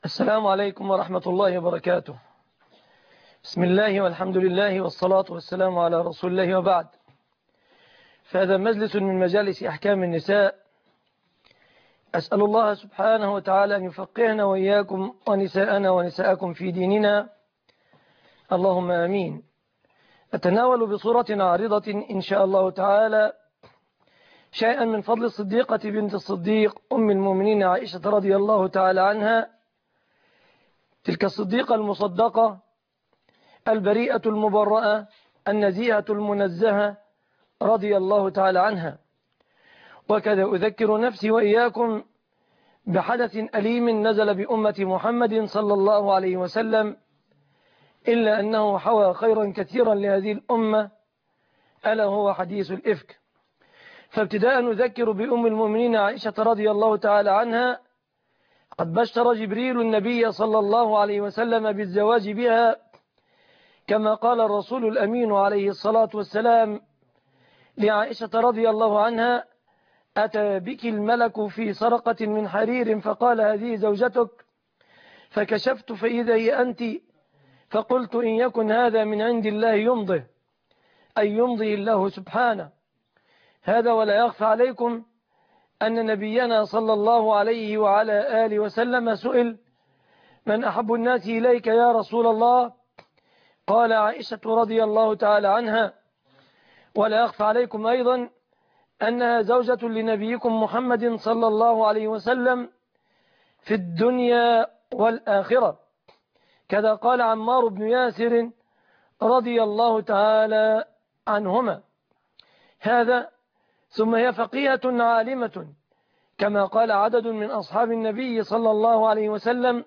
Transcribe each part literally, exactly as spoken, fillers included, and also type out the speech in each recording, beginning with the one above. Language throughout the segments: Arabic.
السلام عليكم ورحمة الله وبركاته. بسم الله والحمد لله والصلاة والسلام على رسول الله وبعد. فهذا مجلس من مجالس أحكام النساء. أسأل الله سبحانه وتعالى أن يفقهنا وإياكم ونساءنا ونساءكم في ديننا، اللهم آمين. أتناول بصورة عارضة إن شاء الله تعالى شيئا من فضل الصديقة بنت الصديق أم المؤمنين عائشة رضي الله تعالى عنها، تلك الصديقة المصدقة البريئة المبرأة النزيهة المنزهة رضي الله تعالى عنها. وكذا أذكر نفسي وإياكم بحدث أليم نزل بأمة محمد صلى الله عليه وسلم، إلا أنه حوى خيرا كثيرا لهذه الأمة، ألا هو حديث الإفك. فابتداء نذكر بأم المؤمنين عائشة رضي الله تعالى عنها. قد بشر جبريل النبي صلى الله عليه وسلم بالزواج بها، كما قال الرسول الأمين عليه الصلاة والسلام لعائشة رضي الله عنها: أتى بك الملك في سرقة من حرير فقال هذه زوجتك، فكشفت فإذا هي أنت، فقلت إن يكن هذا من عند الله يمضه، أي يمضي الله سبحانه. هذا ولا يخفى عليكم أن نبينا صلى الله عليه وعلى آله وسلم سئل: من أحب الناس إليك يا رسول الله؟ قال عائشة رضي الله تعالى عنها. ولا يخفى عليكم أيضا أنها زوجة لنبيكم محمد صلى الله عليه وسلم في الدنيا والآخرة، كذا قال عمار بن ياسر رضي الله تعالى عنهما. هذا ثم هي فقيهة عالمة، كما قال عدد من أصحاب النبي صلى الله عليه وسلم: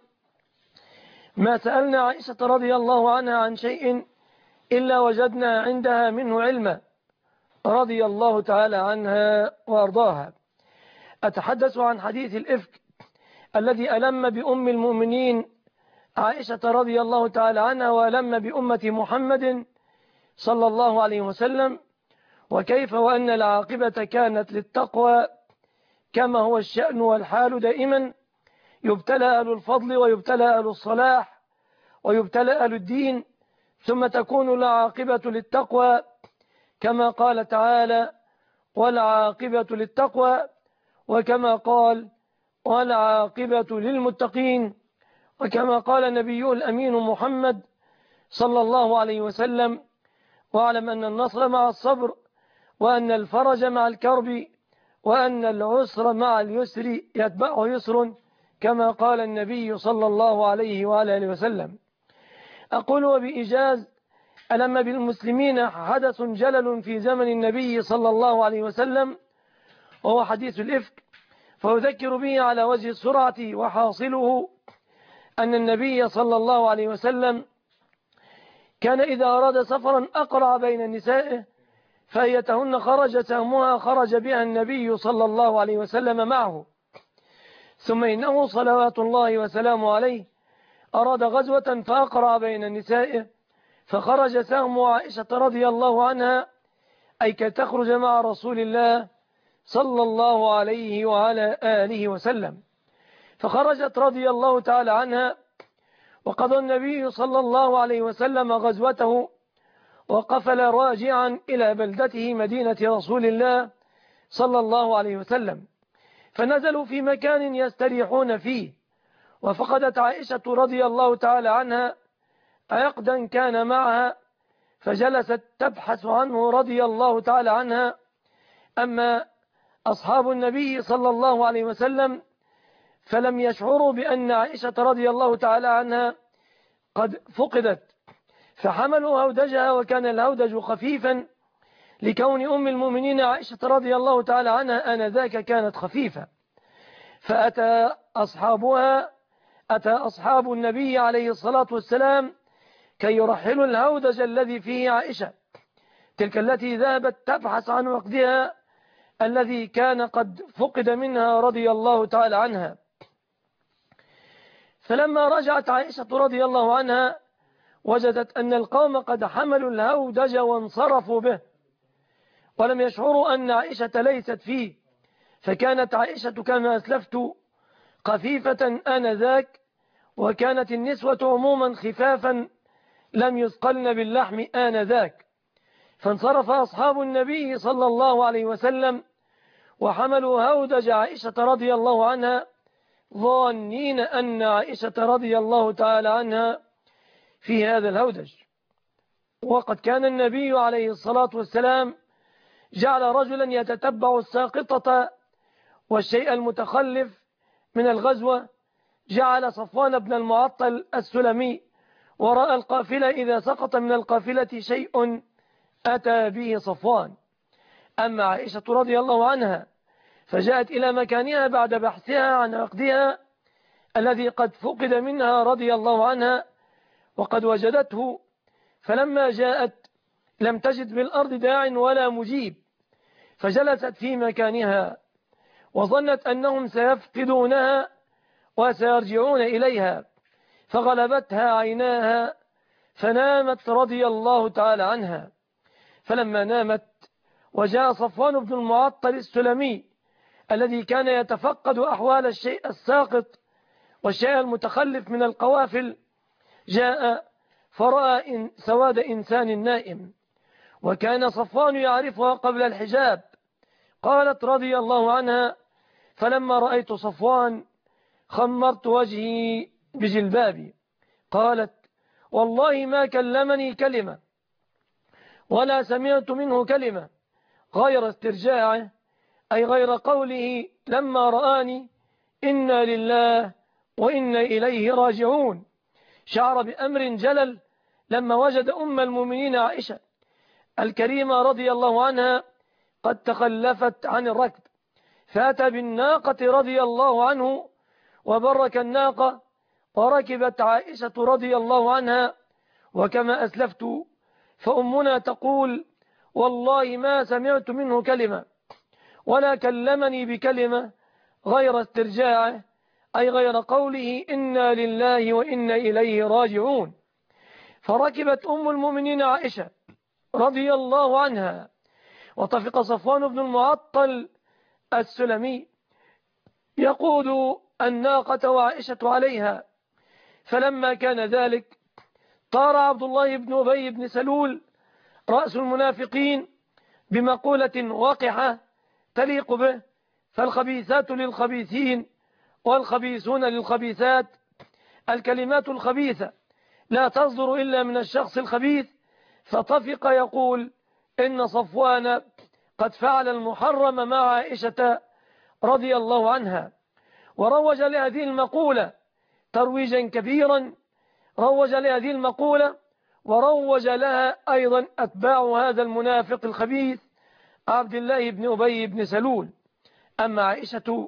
ما سألنا عائشة رضي الله عنها عن شيء إلا وجدنا عندها منه علما، رضي الله تعالى عنها وأرضاها. أتحدث عن حديث الإفك الذي ألم بأم المؤمنين عائشة رضي الله تعالى عنها وألم بأمة محمد صلى الله عليه وسلم، وكيف وأن العاقبة كانت للتقوى، كما هو الشأن والحال دائما. يبتلى أهل الفضل ويبتلى أهل الصلاح ويبتلى أهل الدين، ثم تكون العاقبة للتقوى، كما قال تعالى: والعاقبة للتقوى، وكما قال: والعاقبة للمتقين، وكما قال نبيه الأمين محمد صلى الله عليه وسلم: واعلم أن النصر مع الصبر، وأن الفرج مع الكرب، وأن العسر مع اليسر يتبعه يسر، كما قال النبي صلى الله عليه وآله وسلم. أقول وبإيجاز: ألم بالمسلمين حدث جلل في زمن النبي صلى الله عليه وسلم، وهو حديث الإفك، فأذكر به على وجه السرعة. وحاصله أن النبي صلى الله عليه وسلم كان إذا أراد سفرا أقرع بين نسائه، فأيتهن خرج سهمها خرج بها النبي صلى الله عليه وسلم معه. ثم إنه صلوات الله وسلامه عليه أراد غزوة فأقرع بين نسائه، فخرج سهم عائشة رضي الله عنها، أي كي تخرج مع رسول الله صلى الله عليه وعلى آله وسلم. فخرجت رضي الله تعالى عنها، وقضى النبي صلى الله عليه وسلم غزوته، وقفل راجعا إلى بلدته مدينة رسول الله صلى الله عليه وسلم، فنزلوا في مكان يستريحون فيه. وفقدت عائشة رضي الله تعالى عنها عقدا كان معها، فجلست تبحث عنه رضي الله تعالى عنها. أما أصحاب النبي صلى الله عليه وسلم فلم يشعروا بأن عائشة رضي الله تعالى عنها قد فقدت، فحملوا هودجها، وكان الهودج خفيفا لكون أم المؤمنين عائشة رضي الله تعالى عنها آنذاك كانت خفيفة. فأتى أصحابها أتى أصحاب النبي عليه الصلاة والسلام كي يرحلوا الهودج الذي فيه عائشة، تلك التي ذهبت تبحث عن وقتها الذي كان قد فقد منها رضي الله تعالى عنها. فلما رجعت عائشة رضي الله عنها وجدت أن القوم قد حملوا الهودج وانصرفوا به، ولم يشعروا أن عائشة ليست فيه. فكانت عائشة كما أسلفت خفيفة آنذاك، وكانت النسوة عموما خفافا لم يثقلن باللحم آنذاك، فانصرف أصحاب النبي صلى الله عليه وسلم وحملوا هودج عائشة رضي الله عنها ظانين أن عائشة رضي الله تعالى عنها في هذا الهودج. وقد كان النبي عليه الصلاة والسلام جعل رجلا يتتبع الساقطة والشيء المتخلف من الغزوة، جعل صفوان بن المعطل السلمي وراء القافلة، إذا سقط من القافلة شيء أتى به صفوان. أما عائشة رضي الله عنها فجاءت إلى مكانها بعد بحثها عن عقدها الذي قد فقد منها رضي الله عنها، وقد وجدته، فلما جاءت لم تجد بالأرض داع ولا مجيب، فجلست في مكانها وظنت أنهم سيفقدونها وسيرجعون إليها، فغلبتها عيناها فنامت رضي الله تعالى عنها. فلما نامت وجاء صفوان بن المعطل السلمي الذي كان يتفقد أحوال الشيء الساقط والشيء المتخلف من القوافل، جاء فرأى إن سواد إنسان نائم، وكان صفوان يعرفها قبل الحجاب. قالت رضي الله عنها: فلما رأيت صفوان خمرت وجهي بجلبابي. قالت: والله ما كلمني كلمة ولا سمعت منه كلمة غير استرجاعه، أي غير قوله لما رآني إنا لله وإنا إليه راجعون. شعر بأمر جلل لما وجد أم المؤمنين عائشة الكريمة رضي الله عنها قد تخلفت عن الركب، فأتى بالناقة رضي الله عنه وبرك الناقة، وركبت عائشة رضي الله عنها. وكما أسلفت فأمنا تقول: والله ما سمعت منه كلمة ولا كلمني بكلمة غير استرجاعه، أي غير قوله إنا لله وإنا إليه راجعون. فركبت أم المؤمنين عائشة رضي الله عنها، وطفق صفوان بن المعطل السلمي يقود الناقة وعائشة عليها. فلما كان ذلك طار عبد الله بن أبي بن سلول رأس المنافقين بمقولة وقحة تليق به: فالخبيثات للخبيثين والخبيثون للخبيثات. الكلمات الخبيثة لا تصدر إلا من الشخص الخبيث. فطفق يقول إن صفوان قد فعل المحرم مع عائشة رضي الله عنها، وروج لهذه المقولة ترويجا كبيرا، روج لهذه المقولة وروج لها أيضا أتباع هذا المنافق الخبيث عبد الله بن أبي بن سلول. أما عائشة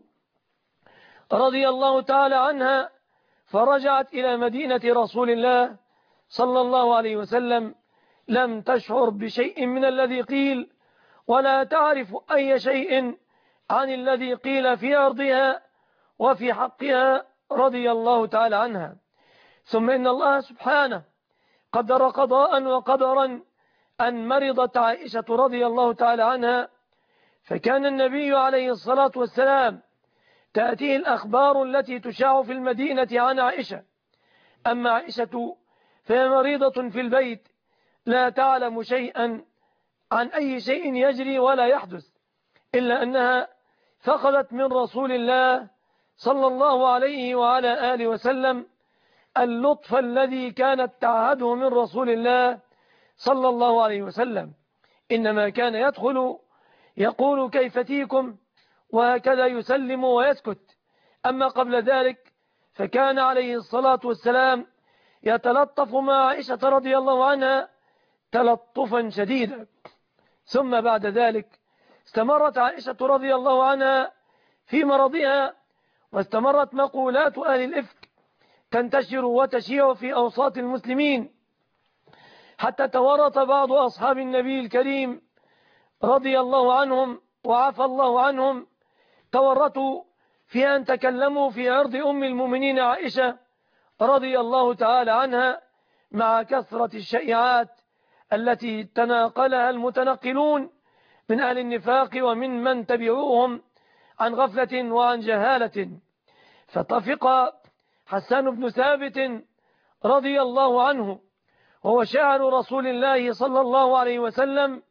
رضي الله تعالى عنها فرجعت إلى مدينة رسول الله صلى الله عليه وسلم لم تشعر بشيء من الذي قيل، ولا تعرف أي شيء عن الذي قيل في أرضها وفي حقها رضي الله تعالى عنها. ثم إن الله سبحانه قدر قضاء وقدرا أن مرضت عائشة رضي الله تعالى عنها، فكان النبي عليه الصلاة والسلام تأتيه الأخبار التي تشاع في المدينة عن عائشة. أما عائشة فهي مريضة في البيت لا تعلم شيئا عن أي شيء يجري ولا يحدث، إلا أنها فقدت من رسول الله صلى الله عليه وعلى آله وسلم اللطف الذي كانت تعهده من رسول الله صلى الله عليه وسلم. إنما كان يدخل يقول كيف تيكم، وهكذا يسلم ويسكت. أما قبل ذلك فكان عليه الصلاة والسلام يتلطف مع عائشة رضي الله عنها تلطفا شديدا. ثم بعد ذلك استمرت عائشة رضي الله عنها في مرضها، واستمرت مقولات أهل الإفك تنتشر وتشيع في أوساط المسلمين، حتى تورط بعض أصحاب النبي الكريم رضي الله عنهم وعفى الله عنهم، تورطوا في أن تكلموا في عرض أم المؤمنين عائشة رضي الله تعالى عنها، مع كثرة الشائعات التي تناقلها المتنقلون من أهل النفاق ومن من تبعوهم عن غفلة وعن جهالة. فطفق حسان بن ثابت رضي الله عنه، وهو شاعر رسول الله صلى الله عليه وسلم،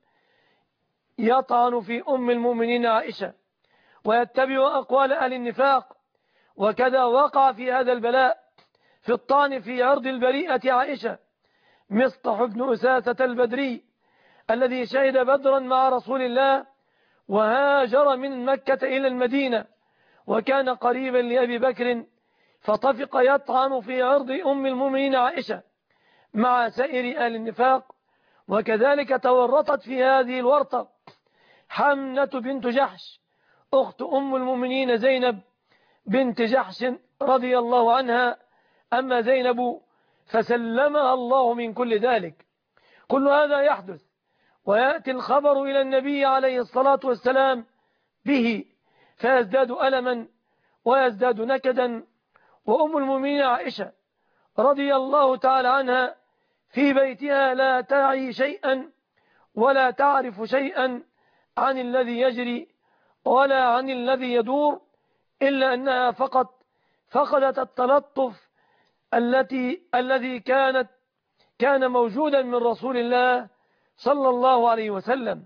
يطعن في أم المؤمنين عائشة ويتبع أقوال أهل النفاق. وكذا وقع في هذا البلاء في الطعن في عرض البريئة عائشة مصطح بن أساسة البدري الذي شهد بدرا مع رسول الله وهاجر من مكة إلى المدينة، وكان قريبا لأبي بكر، فطفق يطعن في عرض أم المؤمنين عائشة مع سائر آل النفاق. وكذلك تورطت في هذه الورطة حمنة بنت جحش أخت أم المؤمنين زينب بنت جحش رضي الله عنها. أما زينب فسلمها الله من كل ذلك. كل هذا يحدث ويأتي الخبر إلى النبي عليه الصلاة والسلام به، فيزداد ألما ويزداد نكدا. وأم المؤمنين عائشة رضي الله تعالى عنها في بيتها لا تعي شيئا ولا تعرف شيئا عن الذي يجري ولا عن الذي يدور، إلا أنها فقط فقدت التلطف التي الذي كانت كان موجودا من رسول الله صلى الله عليه وسلم.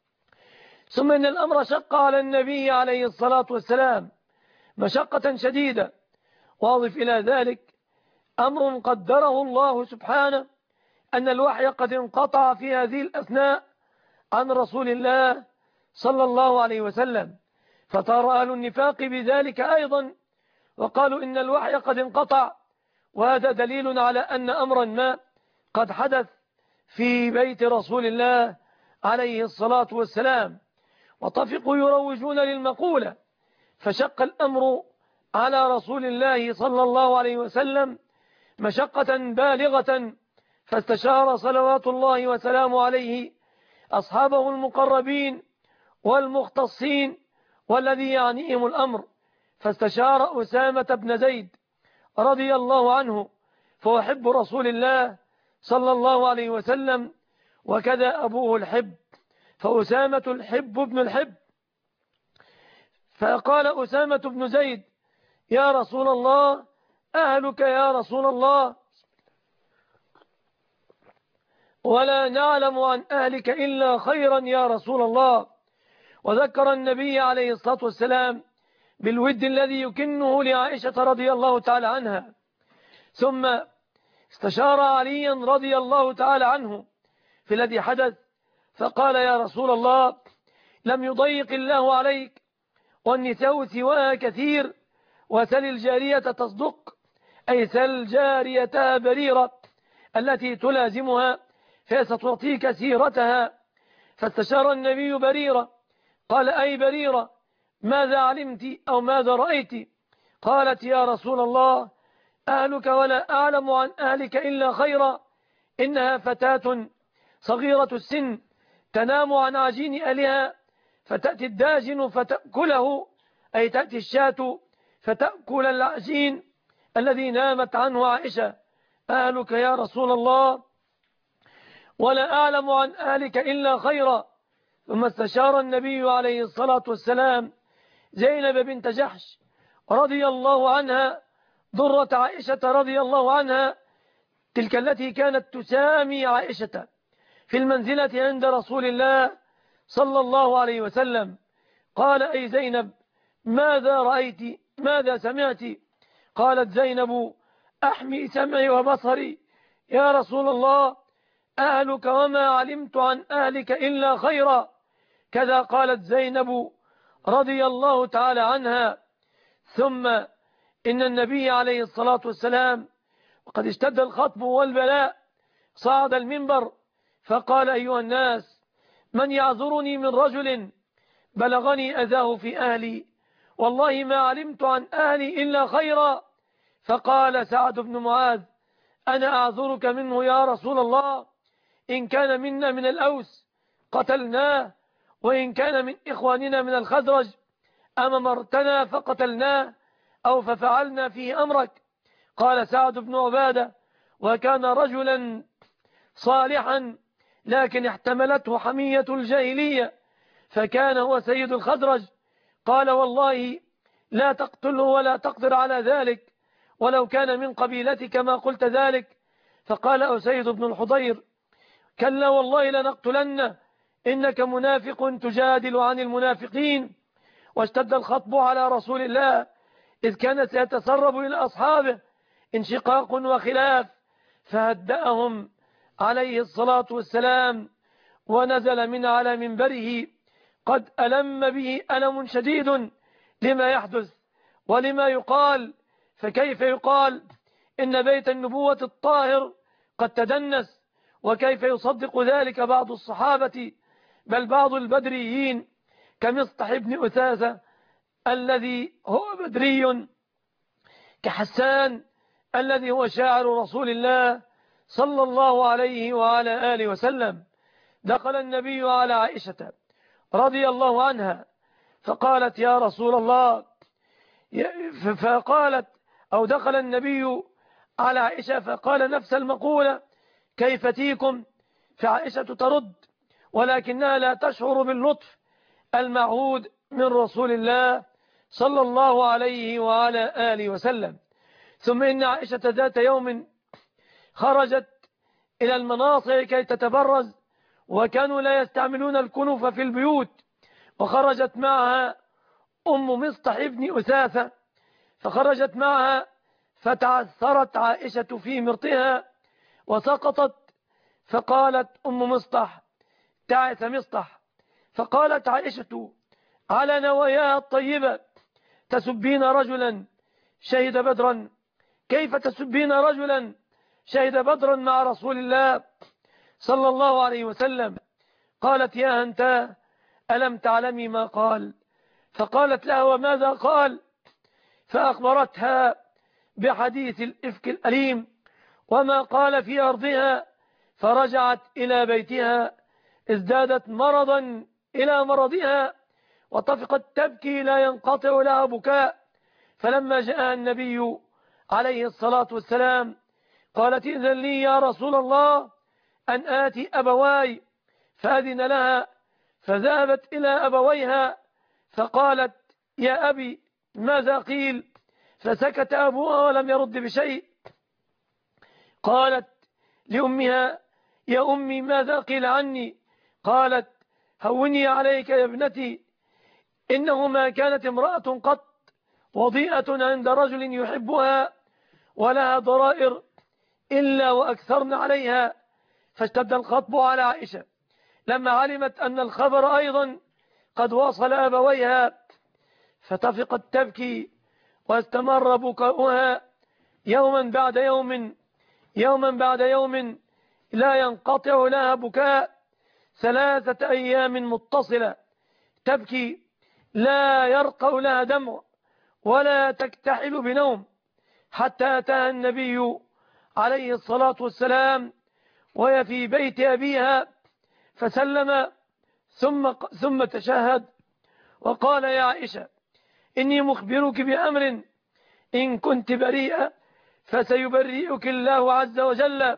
ثم إن الأمر شق على النبي عليه الصلاة والسلام مشقة شديدة. واضف إلى ذلك أمر قدره الله سبحانه، أن الوحي قد انقطع في هذه الأثناء عن رسول الله صلى الله عليه وسلم، فطار أهل النفاق بذلك أيضا وقالوا إن الوحي قد انقطع، وهذا دليل على أن أمرا ما قد حدث في بيت رسول الله عليه الصلاة والسلام. وطفقوا يروجون للمقولة، فشق الأمر على رسول الله صلى الله عليه وسلم مشقة بالغة، فاستشار صلوات الله وسلامه عليه أصحابه المقربين والمختصين والذي يعنيهم الأمر، فاستشار أسامة بن زيد رضي الله عنه، فهو حب رسول الله صلى الله عليه وسلم، وكذا أبوه الحب، فأسامة الحب ابن الحب. فقال أسامة بن زيد: يا رسول الله، أهلك يا رسول الله، ولا نعلم عن أهلك إلا خيرا يا رسول الله. وذكر النبي عليه الصلاة والسلام بالود الذي يكنه لعائشة رضي الله تعالى عنها. ثم استشار عليا رضي الله تعالى عنه في الذي حدث، فقال: يا رسول الله، لم يضيق الله عليك، والنساء سواها كثير، وسل الجارية تصدق، أي سل جاريتها بريرة التي تلازمها فستعطيك سيرتها. فاستشار النبي بريرة، قال: أي بريرة، ماذا علمت أو ماذا رأيت؟ قالت: يا رسول الله، أهلك ولا أعلم عن أهلك إلا خيرا، إنها فتاة صغيرة السن تنام عن عجين أهلها، فتأتي الداجن فتأكله، أي تأتي الشاة فتأكل العجين الذي نامت عنه عائشة. أهلك يا رسول الله، ولا أعلم عن أهلك إلا خيرا. ثم استشار النبي عليه الصلاة والسلام زينب بنت جحش رضي الله عنها، ضرة عائشة رضي الله عنها، تلك التي كانت تسامي عائشة في المنزلة عند رسول الله صلى الله عليه وسلم. قال: أي زينب، ماذا رأيت؟ ماذا سمعت؟ قالت زينب: أحمي سمعي وبصري يا رسول الله، أهلك وما علمت عن أهلك إلا خيرا. كذا قالت زينب رضي الله تعالى عنها. ثم إن النبي عليه الصلاة والسلام وقد اشتد الخطب والبلاء صعد المنبر فقال: أيها الناس، من يعذرني من رجل بلغني أذاه في أهلي، والله ما علمت عن أهلي إلا خيرا. فقال سعد بن معاذ: أنا أعذرك منه يا رسول الله، إن كان منا من الأوس قتلناه، وإن كان من إخواننا من الخزرج أمرتنا فقتلناه أو ففعلنا فيه أمرك. قال سعد بن عبادة: وكان رجلا صالحا، لكن احتملته حمية الجاهلية، فكان هو سيد الخزرج. قال: والله لا تقتله ولا تقدر على ذلك، ولو كان من قبيلتك ما قلت ذلك. فقال أسيد بن الحضير: كلا والله لنقتلن، إنك منافق تجادل عن المنافقين. واشتد الخطب على رسول الله، إذ كان سيتسرب إلى أصحابه انشقاق وخلاف، فهدأهم عليه الصلاة والسلام، ونزل من على منبره قد ألم به ألم شديد لما يحدث ولما يقال. فكيف يقال إن بيت النبوة الطاهر قد تدنس؟ وكيف يصدق ذلك بعض الصحابة، بل بعض البدريين كمصطح بن أثاثة الذي هو بدري، كحسان الذي هو شاعر رسول الله صلى الله عليه وعلى آله وسلم. دخل النبي على عائشة رضي الله عنها فقالت: يا رسول الله، فقالت أو دخل النبي على عائشة فقال نفس المقولة: كيف تيكم؟ فعائشة ترد ولكنها لا تشعر باللطف المعهود من رسول الله صلى الله عليه وعلى آله وسلم. ثم إن عائشة ذات يوم خرجت إلى المناصع كي تتبرز، وكانوا لا يستعملون الكنف في البيوت، وخرجت معها أم مصطح بن أثاثة، فخرجت معها فتعثرت عائشة في مرطها وسقطت، فقالت أم مصطح: تعث مصطح. فقالت عائشة على نواياها الطيبة: تسبين رجلا شهد بدرا؟ كيف تسبين رجلا شهد بدرا مع رسول الله صلى الله عليه وسلم؟ قالت: يا هنتاه، ألم تعلمي ما قال؟ فقالت لها: وماذا قال؟ فأخبرتها بحديث الإفك الأليم وما قال في أرضها، فرجعت إلى بيتها ازدادت مرضا إلى مرضها، وطفقت تبكي لا ينقطع لها بكاء. فلما جاء النبي عليه الصلاة والسلام قالت: إذن لي يا رسول الله أن آتي أبواي، فأذن لها، فذهبت إلى أبويها فقالت: يا أبي، ماذا قيل؟ فسكت أبوها ولم يرد بشيء. قالت لأمها: يا أمي، ماذا قيل عني؟ قالت: هوني عليك يا ابنتي، إنه ما كانت امرأة قط وضيئة عند رجل يحبها ولها ضرائر إلا وأكثرن عليها. فاشتد الخطب على عائشة لما علمت أن الخبر أيضا قد وصل أبويها، فتفقت تبكي واستمر بكاؤها يوما بعد يوم يوما بعد يوم لا ينقطع لها بكاء، ثلاثة أيام متصلة تبكي لا يرقى لها دمع ولا تكتحل بنوم، حتى أتاها النبي عليه الصلاة والسلام وهي في بيت أبيها فسلم ثم, ثم تشهد وقال: يا عائشة، إني مخبرك بأمر إن كنت بريئة فسيبرئك الله عز وجل،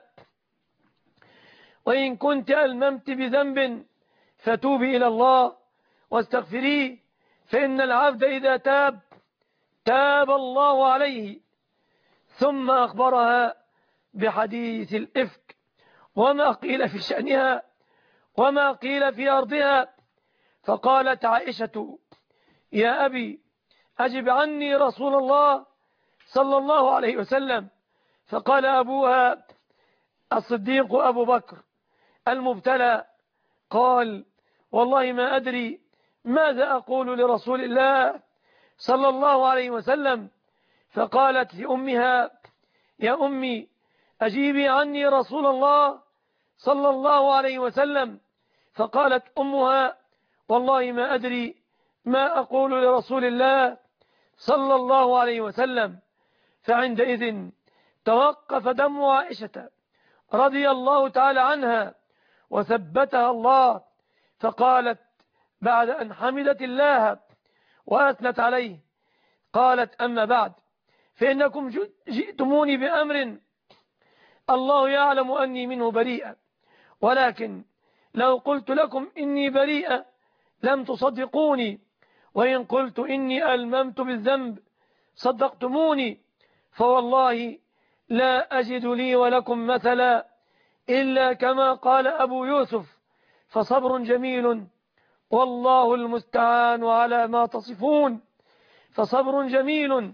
وإن كنت ألممت بذنب فتوبي إلى الله واستغفريه، فإن العبد إذا تاب تاب الله عليه. ثم أخبرها بحديث الإفك وما قيل في شأنها وما قيل في أرضها. فقالت عائشة: يا أبي، أجب عني رسول الله صلى الله عليه وسلم. فقال أبوها الصديق أبو بكر المبتلى: قال: والله ما أدري ماذا أقول لرسول الله صلى الله عليه وسلم. فقالت لأمها: يا أمي، أجيبي عني رسول الله صلى الله عليه وسلم. فقالت أمها: والله ما أدري ما أقول لرسول الله صلى الله عليه وسلم. فعندئذ توقف دم عائشة رضي الله تعالى عنها وثبتها الله، فقالت بعد أن حمدت الله وأثنت عليه، قالت: أما بعد، فإنكم جئتموني بأمر الله يعلم أني منه بريئة، ولكن لو قلت لكم إني بريئة لم تصدقوني، وإن قلت إني ألممت بالذنب صدقتموني. فوالله لا أجد لي ولكم مثلا إلا كما قال أبو يوسف فصبر جميل والله المستعان على ما تصفون. فصبر جميل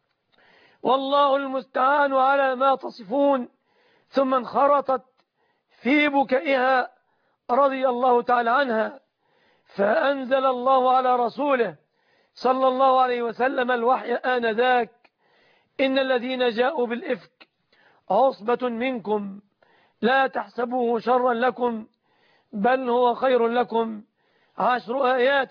والله المستعان على ما تصفون. ثم انخرطت في بكائها رضي الله تعالى عنها، فأنزل الله على رسوله صلى الله عليه وسلم الوحي آنذاك: إن الذين جاءوا بالإفك عصبة منكم لا تحسبوه شرا لكم بل هو خير لكم. عشر آيات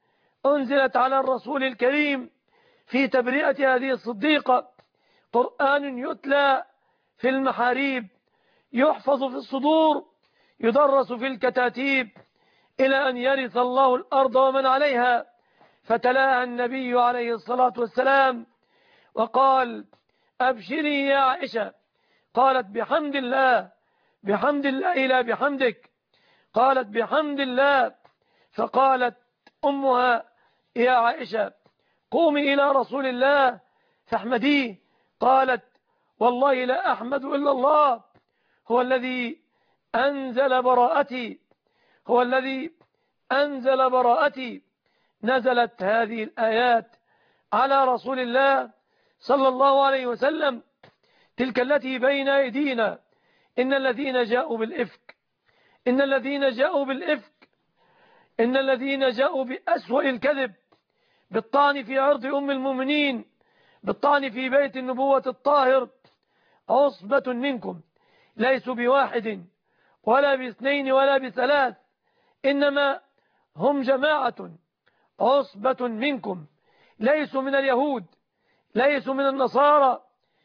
أنزلت على الرسول الكريم في تبرئة هذه الصديقة، قرآن يتلى في المحاريب، يحفظ في الصدور، يدرس في الكتاتيب، إلى أن يرث الله الأرض ومن عليها. فتلاها النبي عليه الصلاة والسلام وقال: أبشري يا عائشة. قالت: بحمد الله. بحمد الله لا بحمدك. قالت: بحمد الله. فقالت أمها: يا عائشة قومي إلى رسول الله فاحمديه. قالت: والله لا أحمد إلا الله، هو الذي أنزل براءتي، هو الذي أنزل براءتي. نزلت هذه الآيات على رسول الله صلى الله عليه وسلم، تلك التي بين أيدينا: إن الذين جاءوا بالإفك إن الذين جاءوا بالإفك إن الذين جاءوا بأسوأ الكذب، بالطعن في عرض أم المؤمنين، بالطعن في بيت النبوة الطاهر، عصبة منكم، ليسوا بواحد ولا باثنين ولا بثلاث، إنما هم جماعة، عصبة منكم، ليسوا من اليهود، ليسوا من النصارى،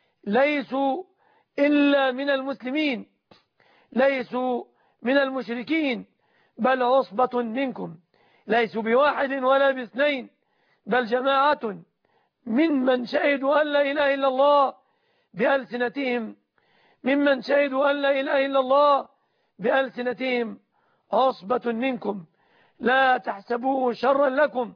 ليسوا إلا من المسلمين، ليسوا من المشركين، بل عصبة منكم، ليسوا بواحد ولا باثنين بل جماعة ممن شهدوا أن لا إله إلا الله بألسنتهم ممن شهدوا أن لا إله إلا الله بألسنتهم عصبة منكم لا تحسبوه شرا لكم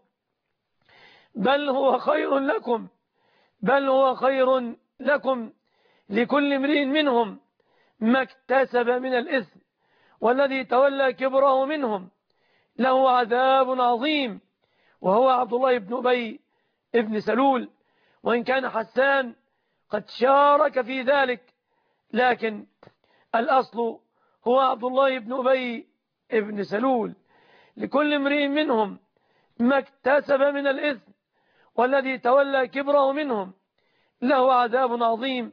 بل هو خير لكم بل هو خير لكم لكل امرئ منهم ما اكتسب من الإثم والذي تولى كبره منهم له عذاب عظيم، وهو عبد الله بن أبي ابن سلول. وإن كان حسان قد شارك في ذلك، لكن الأصل هو عبد الله بن أبي ابن سلول. لكل امرئ منهم ما اكتسب من الإثم والذي تولى كبره منهم له عذاب عظيم.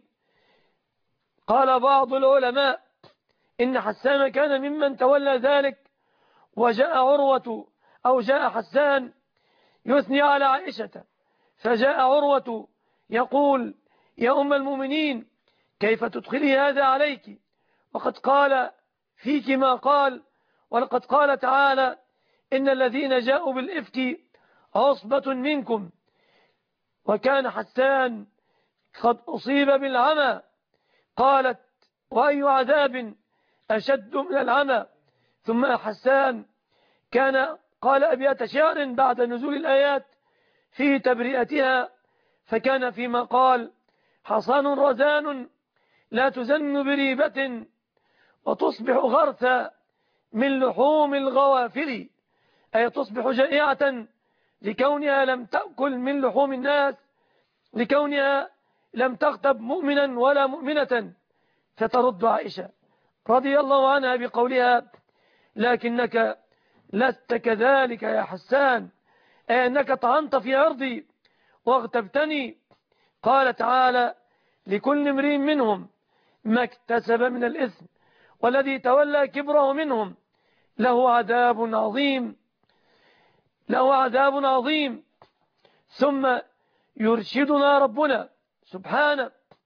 قال بعض العلماء إن حسان كان ممن تولى ذلك، وجاء عروة أو جاء حسان يثني على عائشة، فجاء عروة يقول: يا أم المؤمنين كيف تدخلي هذا عليك وقد قال فيك ما قال، ولقد قال تعالى: إن الذين جاءوا بالإفك عصبة منكم. وكان حسان قد أصيب بالعمى. قالت: وأي عذاب أشد من العمى؟ ثم حسان كان قال أبيات شعر بعد نزول الآيات في تبرئتها، فكان فيما قال: حصان رزان لا تزن بريبة وتصبح غرثا من لحوم الغوافل، أي تصبح جائعة لكونها لم تأكل من لحوم الناس، لكونها لم تغتب مؤمنا ولا مؤمنة. فترد عائشة رضي الله عنها بقولها: لكنك لست كذلك يا حسان، أي أنك طعنت في عرضي واغتبتني. قال تعالى: لكل امرئ منهم ما اكتسب من الإثم والذي تولى كبره منهم له عذاب عظيم له عذاب عظيم. ثم يرشدنا ربنا سبحانه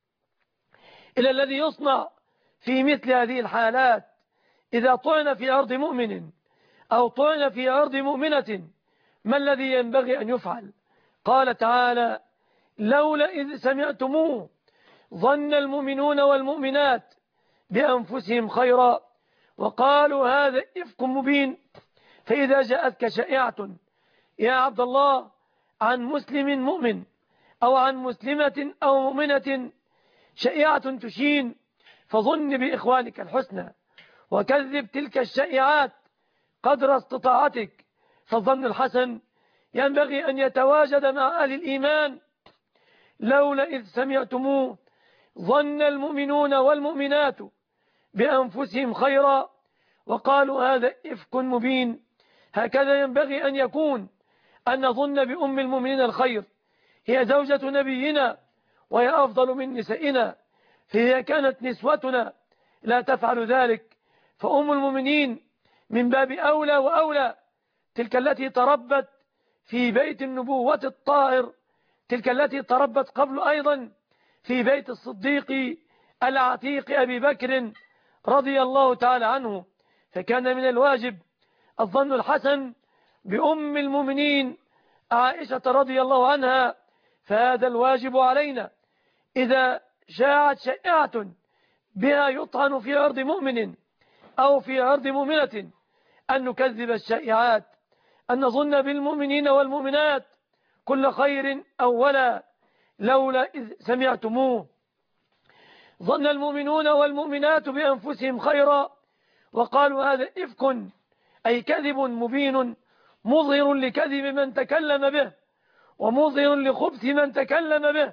إلى الذي يصنع في مثل هذه الحالات إذا طعن في أرض مؤمن أو طعن في أرض مؤمنة، ما الذي ينبغي أن يفعل؟ قال تعالى: لولا إذ سمعتموه ظن المؤمنون والمؤمنات بأنفسهم خيرا وقالوا هذا إفك مبين. فإذا جاءتك شائعة يا عبد الله عن مسلم مؤمن أو عن مسلمة أو مؤمنة شائعة تشين، فظن بإخوانك الحسنى وكذب تلك الشائعات قدر استطاعتك. فالظن الحسن ينبغي أن يتواجد مع أهل الإيمان. لولا إذ سمعتموه ظن المؤمنون والمؤمنات بأنفسهم خيرا وقالوا هذا إفك مبين. هكذا ينبغي أن يكون، أن نظن بأم المؤمنين الخير، هي زوجة نبينا وهي أفضل من نسائنا، فهي كانت نسوتنا لا تفعل ذلك، فأم المؤمنين من باب أولى وأولى، تلك التي تربت في بيت النبوة الطاهر، تلك التي تربت قبل أيضا في بيت الصديق العتيق أبي بكر رضي الله تعالى عنه. فكان من الواجب الظن الحسن بأم المؤمنين عائشة رضي الله عنها. فهذا الواجب علينا إذا شاعت شائعة بها يطعن في عرض مؤمن أو في عرض مؤمنة أن نكذب الشائعات، أن نظن بالمؤمنين والمؤمنات كل خير أولا. لولا إذ سمعتموه ظن المؤمنون والمؤمنات بأنفسهم خيرا وقالوا هذا إفك، أي كذب مبين مظهر لكذب من تكلم به، ومظهر لخبث من تكلم به،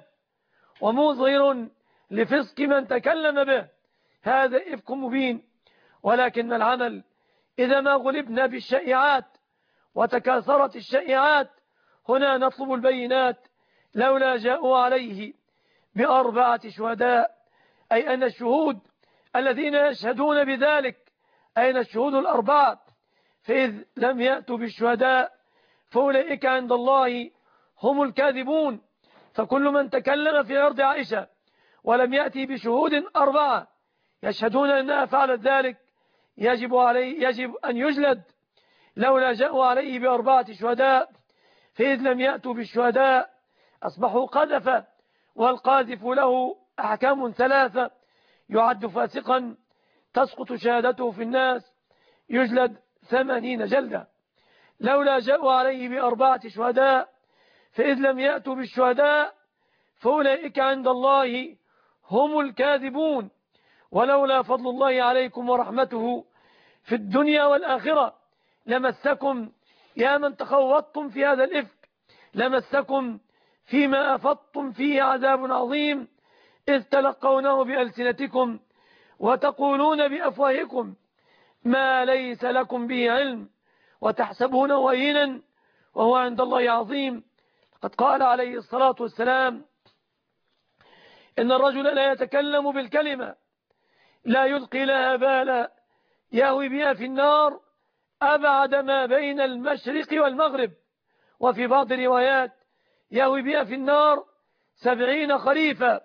ومظهر لفسق من تكلم به. هذا إفك مبين. ولكن العمل إذا ما غلبنا بالشائعات وتكاثرت الشائعات، هنا نطلب البينات. لولا جاءوا عليه بأربعة شهداء، أي أن الشهود الذين يشهدون بذلك أين الشهود الأربعة؟ فإذ لم يأتوا بالشهداء فأولئك عند الله هم الكاذبون. فكل من تكلم في عرض عائشة ولم يأتي بشهود أربعة يشهدون أنها فعلت ذلك يجب عليه يجب أن يجلد. لولا جاءوا عليه بأربعة شهداء، فإذ لم يأتوا بالشهداء أصبحوا قذف، والقاذف له أحكام ثلاثة: يعد فاسقا، تسقط شهادته في الناس، يجلد ثمانين جلدة. لولا جاءوا عليه بأربعة شهداء، فإذ لم يأتوا بالشهداء فأولئك عند الله هم الكاذبون. ولولا فضل الله عليكم ورحمته في الدنيا والآخرة لمسكم يا من تخوضتم في هذا الإفك، لمسكم فيما أفضتم فيه عذاب عظيم، إذ تلقونه بألسنتكم وتقولون بأفواهكم ما ليس لكم به علم وتحسبونه هينا وهو عند الله عظيم. قد قال عليه الصلاة والسلام: إن الرجل لا يتكلم بالكلمة لا يلقي لها بالا يهوي بها في النار أبعد ما بين المشرق والمغرب، وفي بعض الروايات يهوي بها في النار سبعين خريفا.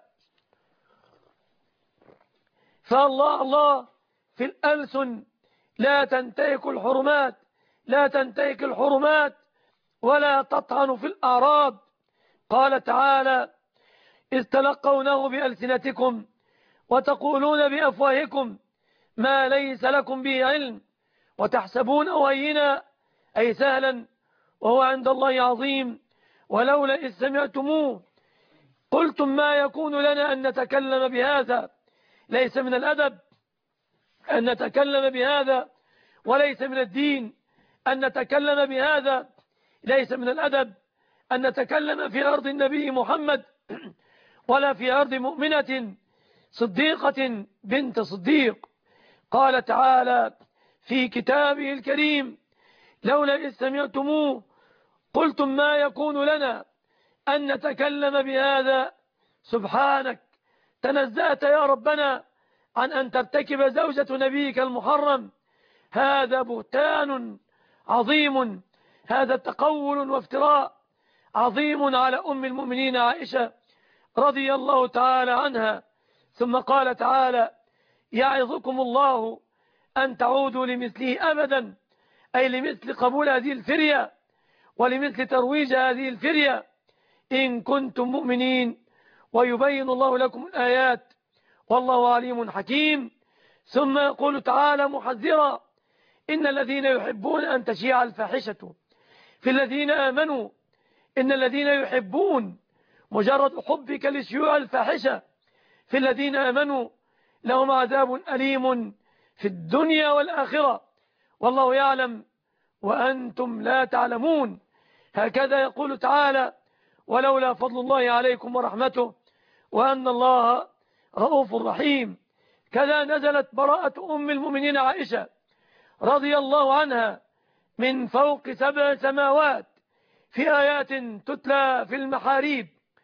فالله الله في الألسن لا تنتهك الحرمات، لا تنتهك الحرمات ولا تطعن في الأعراض. قال تعالى: إذ تلقونه بألسنتكم وتقولون بأفواهكم ما ليس لكم به علم وتحسبونه هينا، أي سهلا، وهو عند الله عظيم. ولولا إذ سمعتموه قلتم ما يكون لنا أن نتكلم بهذا. ليس من الأدب أن نتكلم بهذا، وليس من الدين أن نتكلم بهذا، ليس من الأدب أن نتكلم في أرض النبي محمد ولا في أرض مؤمنة صديقة بنت صديق. قال تعالى في كتابه الكريم: لولا إذ سمعتموه قلتم ما يكون لنا أن نتكلم بهذا. سبحانك، تنزأت يا ربنا عن أن ترتكب زوجة نبيك المحرم. هذا بهتان عظيم، هذا تقول وافتراء عظيم على أم المؤمنين عائشة رضي الله تعالى عنها. ثم قال تعالى: يعظكم الله أن تعودوا لمثله أبدا، أي لمثل قبول هذه الفرية ولمثل ترويج هذه الفرية إن كنتم مؤمنين، ويبين الله لكم الآيات والله عليم حكيم. ثم يقول تعالى محذرا: إن الذين يحبون أن تشيع الفاحشة في الذين آمنوا، إن الذين يحبون مجرد حبك لشيوع الفاحشة في الذين آمنوا لهم عذاب أليم في الدنيا والآخرة والله يعلم وأنتم لا تعلمون. هكذا يقول تعالى: ولولا فضل الله عليكم ورحمته وأن الله رؤوف رحيم. كذا نزلت براءة أم المؤمنين عائشة رضي الله عنها من فوق سبع سماوات في آيات تتلى في المحاريب،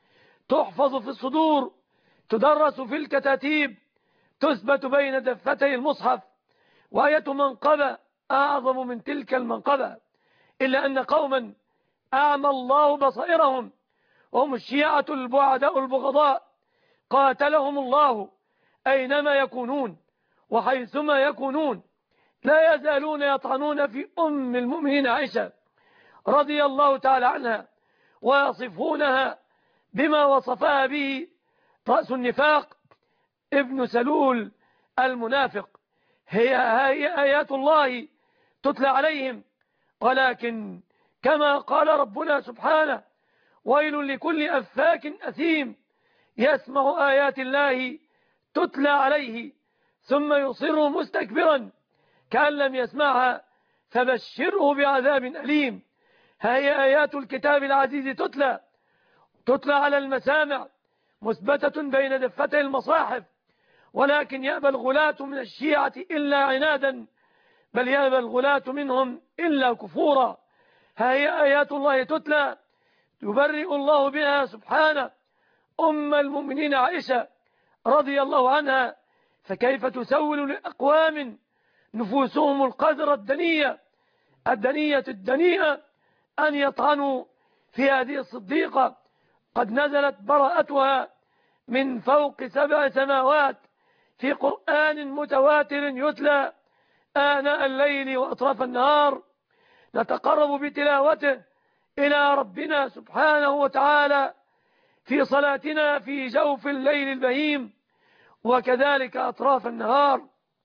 تحفظ في الصدور، تدرس في الكتاتيب، تثبت بين دفتي المصحف. وآية منقبة أعظم من تلك المنقبة، إلا أن قوما أعمى الله بصائرهم وهم الشيعة البعداء البغضاء، قاتلهم الله أينما يكونون وحيثما يكونون لا يزالون يطعنون في أم المؤمنين عائشة رضي الله تعالى عنها ويصفونها بما وصفها به رأس النفاق ابن سلول المنافق. هي, هي آيات الله تتلى عليهم، ولكن كما قال ربنا سبحانه: ويل لكل أفاك أثيم يسمع آيات الله تتلى عليه ثم يصر مستكبرا كأن لم يسمعها فبشره بعذاب أليم. هي آيات الكتاب العزيز تتلى تتلى على المسامع مثبتة بين دفتي المصاحف، ولكن يأبى الغلاة من الشيعة إلا عنادا، بل يأبى الغلاة منهم إلا كفورا. هي آيات الله تتلى يبرئ الله بها سبحانه أم المؤمنين عائشة رضي الله عنها، فكيف تسول لأقوام نفوسهم القذرة الدنية الدنية الدنيئة أن يطعنوا في هذه الصديقة قد نزلت براءتها من فوق سبع سماوات في قرآن متواتر يتلى آناء الليل وأطراف النهار، نتقرب بتلاوته إلى ربنا سبحانه وتعالى في صلاتنا في جوف الليل البهيم وكذلك أطراف النهار.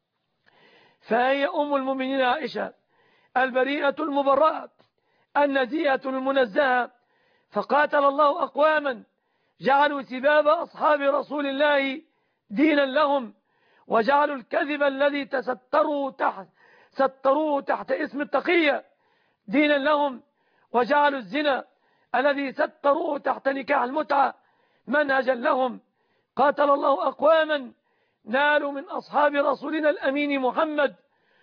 فهي أم المؤمنين عائشة البريئة المبرأة النزيهة المنزهة، فقاتل الله أقواما جعلوا سباب أصحاب رسول الله دينا لهم، وجعلوا الكذب الذي تستروا تحت ستروه تحت اسم التقية دينا لهم، وجعلوا الزنا الذي ستروه تحت نكاح المتعة منهجا لهم. قاتل الله أقواما نالوا من أصحاب رسولنا الأمين محمد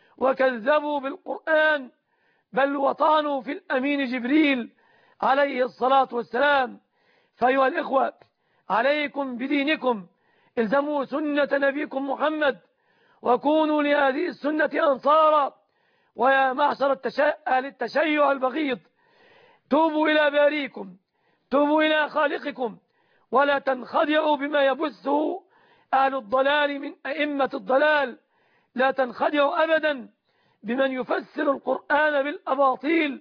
وكذبوا بالقرآن، بل وطعنوا في الأمين جبريل عليه الصلاة والسلام. فأيها الإخوة، عليكم بدينكم، الزموا سنة نبيكم محمد وكونوا لهذه السنة أنصارا. ويا معشر التشا... التشيع البغيض، توبوا إلى باريكم، توبوا إلى خالقكم، ولا تنخدعوا بما يبثه أهل الضلال من أئمة الضلال. لا تنخدعوا أبدا بمن يفسر القرآن بالأباطيل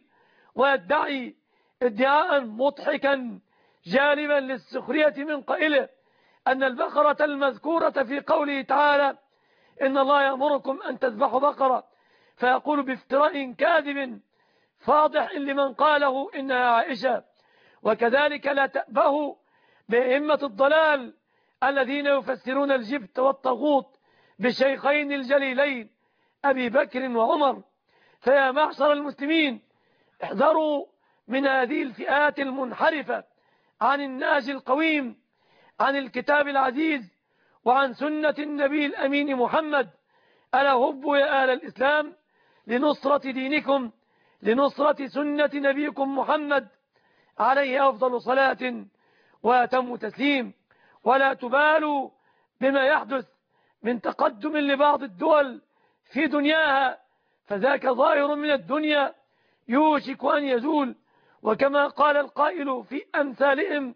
ويدعي ادعاء مضحكا جالبا للسخرية من قائله أن البقرة المذكورة في قوله تعالى: إن الله يأمركم أن تذبحوا بقرة، فيقول بافتراء كاذب فاضح لمن قاله إنها عائشة. وكذلك لا تأبهوا بأئمة الضلال الذين يفسرون الجبت والطاغوت بالشيخين الجليلين أبي بكر وعمر. فيا معشر المسلمين، احذروا من هذه الفئات المنحرفة عن النهج القويم، عن الكتاب العزيز، وعن سنة النبي الأمين محمد. ألا هبوا يا أهل الإسلام لنصرة دينكم، لنصرة سنة نبيكم محمد عليه أفضل صلاة وأتم تسليم. ولا تبالوا بما يحدث من تقدم لبعض الدول في دنياها، فذاك ظاهر من الدنيا يوشك أن يزول. وكما قال القائل في أمثالهم: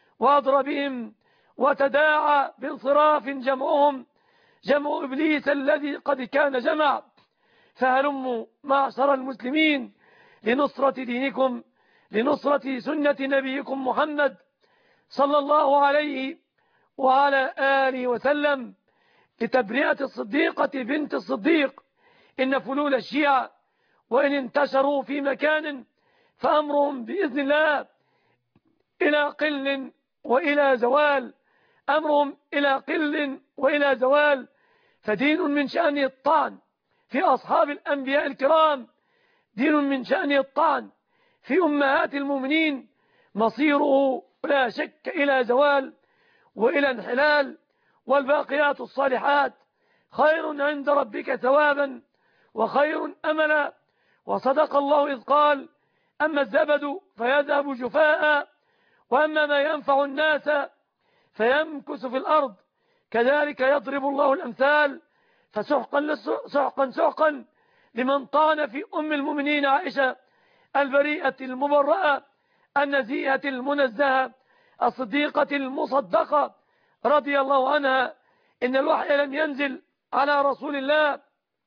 وأضربهم وتداعى بانصراف جمعهم جمع إبليس الذي قد كان جمع. فهلموا معشر المسلمين لنصرة دينكم، لنصرة سنة نبيكم محمد صلى الله عليه وعلى آله وسلم، لتبرئة الصديقة بنت الصديق. إن فلول الشيعة وإن انتشروا في مكان فأمرهم بإذن الله إلى قل وإلى زوال، أمرهم إلى قل وإلى زوال. فدين من شأنه الطعن في أصحاب الأنبياء الكرام، دين من شأنه الطعن في أمهات المؤمنين، مصيره لا شك إلى زوال وإلى انحلال. والباقيات الصالحات خير عند ربك ثوابا وخير أملا. وصدق الله إذ قال: أما الزبد فيذهب جفاء وأما ما ينفع الناس فيمكث في الأرض كذلك يضرب الله الأمثال. فسحقا سحقا سحقا لمن طعن في أم المؤمنين عائشة البريئة المبرأة النزيهة المنزهة الصديقة المصدقة رضي الله عنها. إن الوحي لم ينزل على رسول الله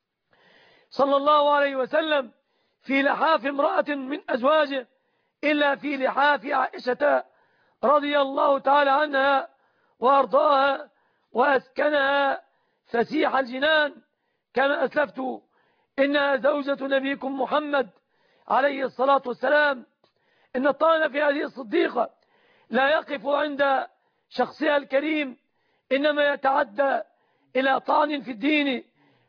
صلى الله عليه وسلم في لحاف امرأة من أزواجه إلا في لحاف عائشة رضي الله تعالى عنها وأرضاها وأسكنها فسيح الجنان. كما أسلفت إنها زوجة نبيكم محمد عليه الصلاة والسلام. إن الطعن في هذه الصديقة لا يقف عند شخصها الكريم، إنما يتعدى إلى طعن في الدين،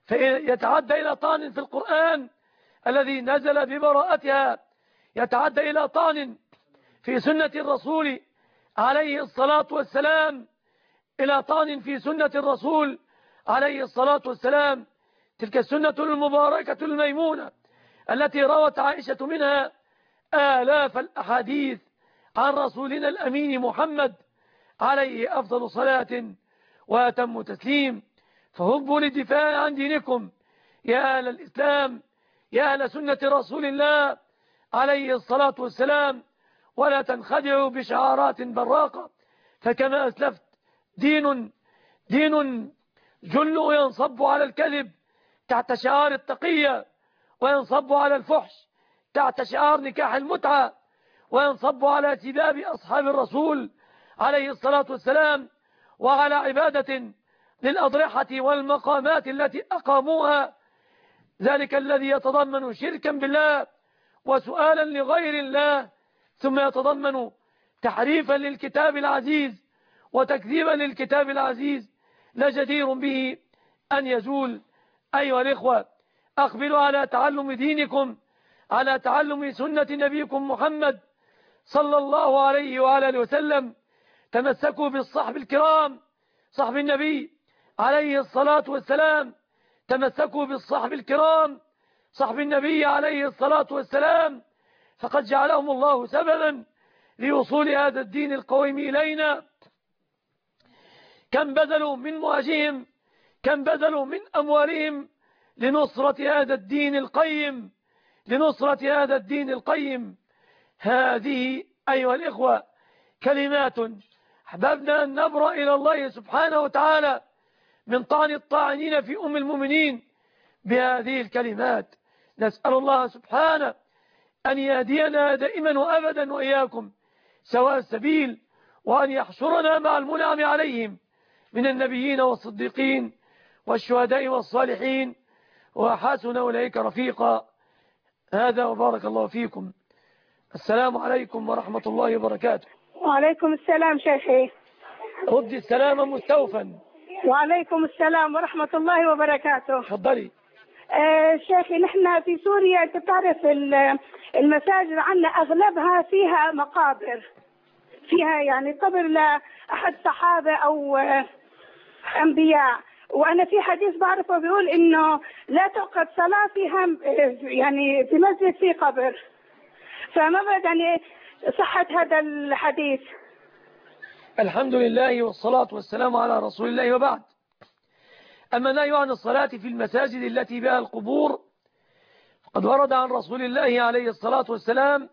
فيتعدى إلى طعن في القرآن الذي نزل ببراءتها، يتعدى إلى طعن في سنة الرسول عليه الصلاة والسلام، إلى طعن في سنة الرسول عليه الصلاة والسلام. تلك السنة المباركة الميمونة التي روت عائشة منها آلاف الأحاديث عن رسولنا الأمين محمد عليه أفضل صلاة وأتم تسليم. فهبوا للدفاع عن دينكم يا أهل الإسلام، يا أهل سنة رسول الله عليه الصلاة والسلام، ولا تنخدعوا بشعارات براقة. فكما أسلفت دين دين جل ينصب على الكذب تحت شعار التقية، وينصب على الفحش تحت شعار نكاح المتعة، وينصب على سباب أصحاب الرسول عليه الصلاة والسلام، وعلى عبادة للأضرحة والمقامات التي أقاموها، ذلك الذي يتضمن شركا بالله وسؤالا لغير الله، ثم يتضمن تحريفا للكتاب العزيز وتكذيبا للكتاب العزيز، لجدير به أن يزول. أيها الإخوة، أقبلوا على تعلم دينكم، على تعلم سنة نبيكم محمد صلى الله عليه وآله وسلم. تمسكوا بالصحب الكرام، صحب النبي عليه الصلاة والسلام، تمسكوا بالصحب الكرام، صحب النبي عليه الصلاة والسلام، فقد جعلهم الله سببا لوصول هذا الدين القويم إلينا. كم بذلوا من مواجههم، كم بذلوا من أموالهم لنصرة هذا الدين القيم، لنصرة هذا الدين القيم. هذه أيها الإخوة كلمات أحببنا أن نبرأ إلى الله سبحانه وتعالى من طعن الطاعنين في أم المؤمنين بهذه الكلمات. نسأل الله سبحانه أن يهدينا دائما وأبدا وإياكم سواء السبيل، وأن يحشرنا مع المنعم عليهم من النبيين والصديقين والشهداء والصالحين، وحسن أولئك رفيقا. هذا وبارك الله فيكم. السلام عليكم ورحمة الله وبركاته. وعليكم السلام شيخي. رد السلام مستوفا. وعليكم السلام ورحمة الله وبركاته. تفضلي. آه شيخي، نحن في سوريا انت تعرف المساجد عندنا اغلبها فيها مقابر، فيها يعني قبر لأحد صحابة او انبياء، وانا في حديث بعرفه بيقول انه لا تعقد صلاة فيها يعني في مسجد في قبر، فما بعد يعني صحة هذا الحديث. الحمد لله والصلاة والسلام على رسول الله، وبعد. أما نهي عن الصلاة في المساجد التي بها القبور فقد ورد عن رسول الله عليه الصلاة والسلام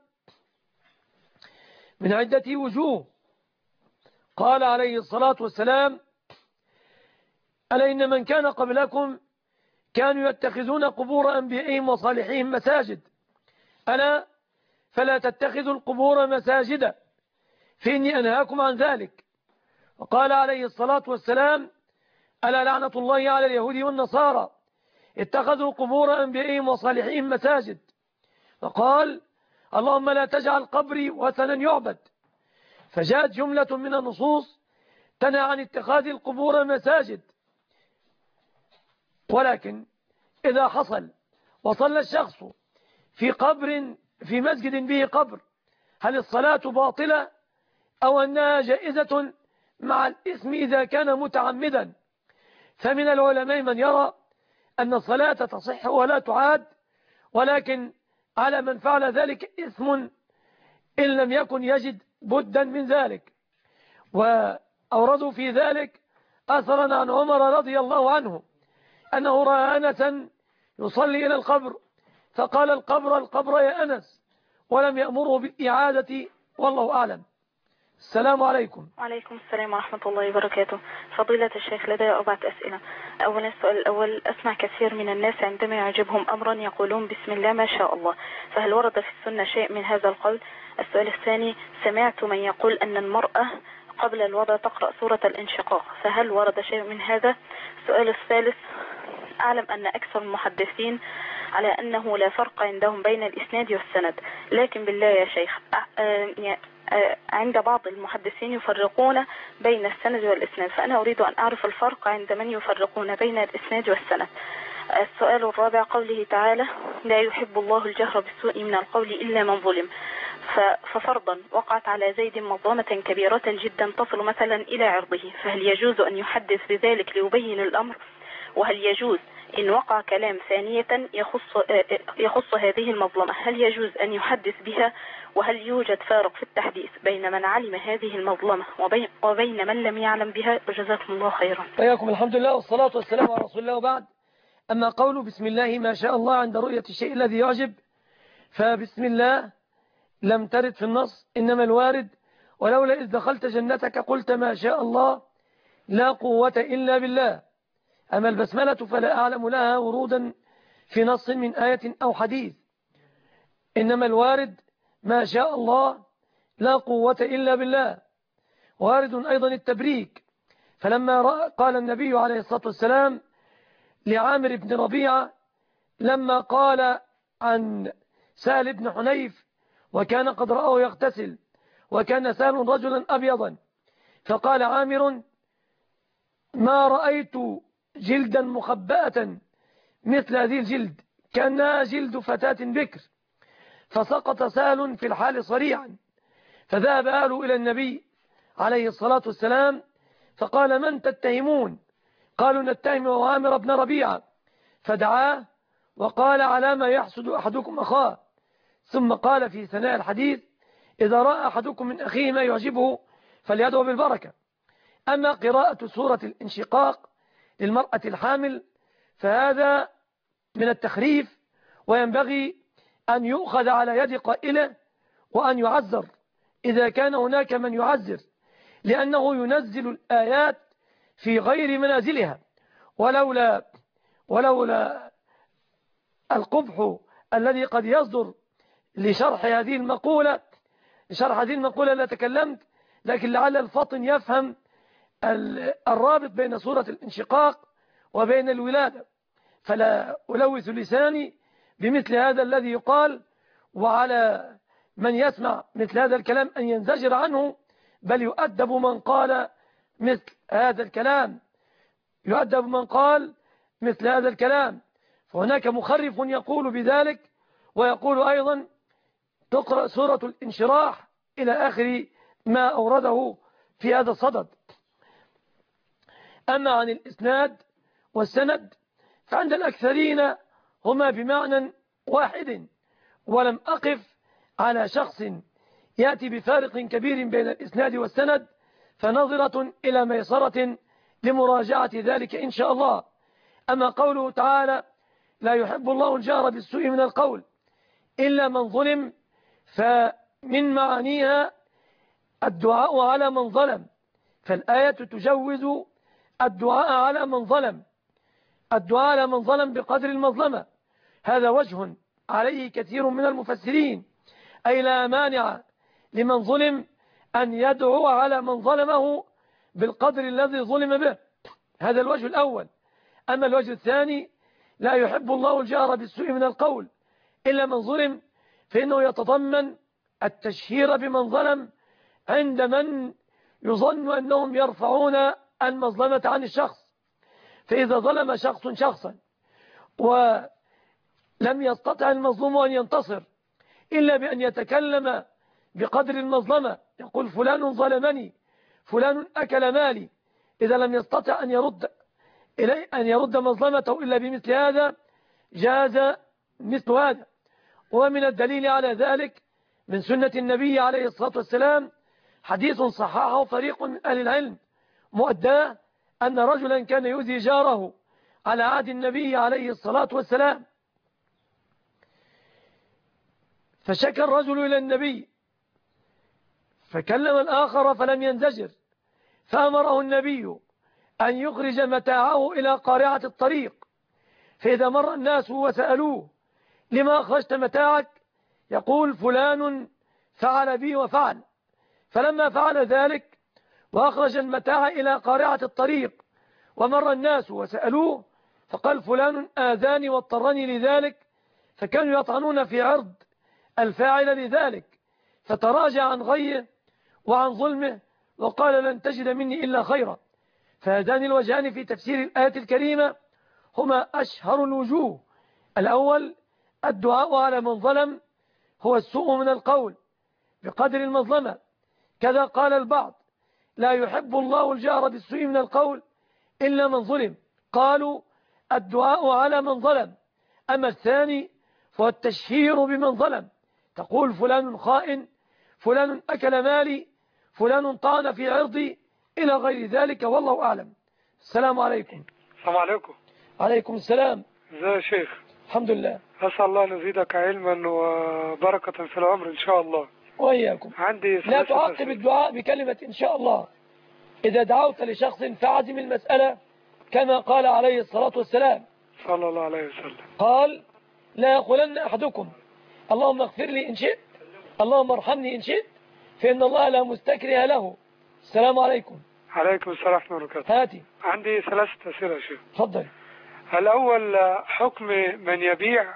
من عدة وجوه. قال عليه الصلاة والسلام: ألا إن من كان قبلكم كانوا يتخذون قبور أنبيائهم وصالحيهم مساجد، ألا فلا تتخذوا القبور مساجدا فإني أنهاكم عن ذلك. وقال عليه الصلاة والسلام: ألا لعنة الله على اليهود والنصارى اتخذوا قبور أنبيائهم وصالحيهم مساجد. وقال: اللهم لا تجعل قبري وثنا يعبد. فجاءت جملة من النصوص تنهى عن اتخاذ القبور مساجد. ولكن إذا حصل وصلى الشخص في قبر في مسجد به قبر، هل الصلاة باطلة أو أنها جائزة مع الإثم إذا كان متعمدا؟ فمن العلماء من يرى أن الصلاة تصح ولا تعاد، ولكن على من فعل ذلك إثم إن لم يكن يجد بدا من ذلك. وأوردوا في ذلك أثرا عن عمر رضي الله عنه أنه رأى أنسا يصلي إلى القبر فقال القبر القبر يا أنس، ولم يأمره بالإعادة، والله أعلم. السلام عليكم. وعليكم السلام ورحمة الله وبركاته. فضيلة الشيخ، لدي أربعة أسئلة. أولا السؤال الأول: أسمع كثير من الناس عندما يعجبهم أمرا يقولون بسم الله ما شاء الله، فهل ورد في السنة شيء من هذا القول؟ السؤال الثاني: سمعت من يقول أن المرأة قبل الوضع تقرأ سورة الانشقاق، فهل ورد شيء من هذا؟ السؤال الثالث: أعلم أن أكثر المحدثين على أنه لا فرق عندهم بين الإسناد والسند، لكن بالله يا شيخ عند بعض المحدثين يفرقون بين السند والإسناد، فأنا أريد أن أعرف الفرق عند من يفرقون بين الإسناد والسند. السؤال الرابع: قوله تعالى: لا يحب الله الجهر بالسوء من القول إلا من ظلم، ففرضا وقعت على زيد مظلمة كبيرة جدا تصل مثلا إلى عرضه، فهل يجوز أن يحدث بذلك ليبين الأمر؟ وهل يجوز إن وقع كلام ثانية يخص, يخص هذه المظلمة، هل يجوز أن يحدث بها؟ وهل يوجد فارق في التحديث بين من علم هذه المظلمة وبين, وبين من لم يعلم بها؟ وجزاكم الله خيرا. حياكم. الحمد لله والصلاة والسلام على رسول الله، وبعد. أما قول بسم الله ما شاء الله عند رؤية الشيء الذي يعجب، فبسم الله لم ترد في النص، إنما الوارد ولولا إذ دخلت جنتك قلت ما شاء الله لا قوة إلا بالله. أما البسملة فلا أعلم لها ورودا في نص من آية أو حديث، إنما الوارد ما شاء الله لا قوة إلا بالله. وارد أيضا التبريك، فلما قال النبي عليه الصلاة والسلام لعامر بن ربيعة لما قال عن سهل بن حنيف وكان قد رآه يغتسل وكان سهل رجلا أبيضا، فقال عامر: ما رأيت جلدا مخبأة مثل هذه الجلد، كأنها جلد فتاة بكر. فسقط سهل في الحال صريعا، فذهب أهله إلى النبي عليه الصلاة والسلام فقال: من تتهمون؟ قالوا: نتهم عامر بن ربيعة. فدعاه وقال: على ما يحسد أحدكم أخاه. ثم قال في ثناء الحديث: إذا رأى أحدكم من أخيه ما يعجبه فليدعو بالبركة. أما قراءة سورة الانشقاق للمرأة الحامل فهذا من التخريف، وينبغي أن يؤخذ على يد قائله وأن يعذر إذا كان هناك من يعذر، لأنه ينزل الآيات في غير منازلها. ولولا ولولا القبح الذي قد يصدر لشرح هذه المقولة لشرح هذه المقولة لا تكلمت، لكن لعل الفاطن يفهم الرابط بين سورة الانشقاق وبين الولادة، فلا ألوث لساني بمثل هذا الذي يقال، وعلى من يسمع مثل هذا الكلام أن ينزجر عنه، بل يؤدب من قال مثل هذا الكلام يؤدب من قال مثل هذا الكلام. فهناك مخرف يقول بذلك، ويقول أيضا تقرأ سورة الانشراح إلى آخر ما أورده في هذا الصدد. أما عن الإسناد والسند فعند الأكثرين هما بمعنى واحد، ولم أقف على شخص يأتي بفارق كبير بين الإسناد والسند، فنظرة إلى ميسرة لمراجعة ذلك إن شاء الله. أما قوله تعالى: لا يحب الله الجهر بالسوء من القول إلا من ظلم، فمن معانيها الدعاء على من ظلم، فالآية تجوز الدعاء على من ظلم الدعاء على من ظلم بقدر المظلمة. هذا وجه عليه كثير من المفسرين، أي لا مانع لمن ظلم أن يدعو على من ظلمه بالقدر الذي ظلم به. هذا الوجه الأول. أما الوجه الثاني: لا يحب الله الجهر بالسوء من القول إلا من ظلم، فإنه يتضمن التشهير بمن ظلم عند من يظن أنهم يرفعون المظلمة عن الشخص. فإذا ظلم شخص شخصا ولم يستطع المظلوم أن ينتصر إلا بأن يتكلم بقدر المظلمة، يقول فلان ظلمني، فلان أكل مالي، إذا لم يستطع أن يرد إلي أن يرد مظلمته إلا بمثل هذا جاز مثل هذا. ومن الدليل على ذلك من سنة النبي عليه الصلاة والسلام حديث صححه فريق من أهل العلم مؤداه أن رجلا كان يؤذي جاره على عهد النبي عليه الصلاة والسلام، فشكى الرجل إلى النبي فكلم الآخر فلم ينزجر، فأمره النبي أن يخرج متاعه إلى قارعة الطريق، فإذا مر الناس وسألوه لما أخرجت متاعك يقول فلان فعل بي وفعل. فلما فعل ذلك وأخرج المتاع إلى قارعة الطريق ومر الناس وسألوه فقال فلان آذاني واضطرني لذلك، فكانوا يطعنون في عرض الفاعل لذلك، فتراجع عن غيه وعن ظلمه وقال لن تجد مني إلا خيرا. فهذان الوجهان في تفسير الآية الكريمة هما أشهر الوجوه. الأول الدعاء على من ظلم هو السوء من القول بقدر المظلمة، كذا قال البعض لا يحب الله الجهر بالسوء من القول إلا من ظلم، قالوا الدعاء على من ظلم. أما الثاني فهو التشهير بمن ظلم، تقول فلان خائن، فلان أكل مالي، فلان طعن في عرضي، إلى غير ذلك، والله أعلم. السلام عليكم. السلام عليكم. عليكم السلام. ازي يا شيخ؟ الحمد لله. أسأل الله أن يزيدك علما وبركة في العمر إن شاء الله. وإياكم. عندي لا تعقب الدعاء بكلمة إن شاء الله. إذا دعوت لشخص فعزم المسألة كما قال عليه الصلاة والسلام صلى الله عليه وسلم، قال لا يقولن أحدكم اللهم اغفر لي إن شئت، اللهم ارحمني إن شئت، فإن الله لا مستكره له. السلام عليكم. عليكم السلام ورحمة الله وبركاته. هاتي. عندي ثلاثة أسئلة يا شيخ. تفضل. الأول حكم من يبيع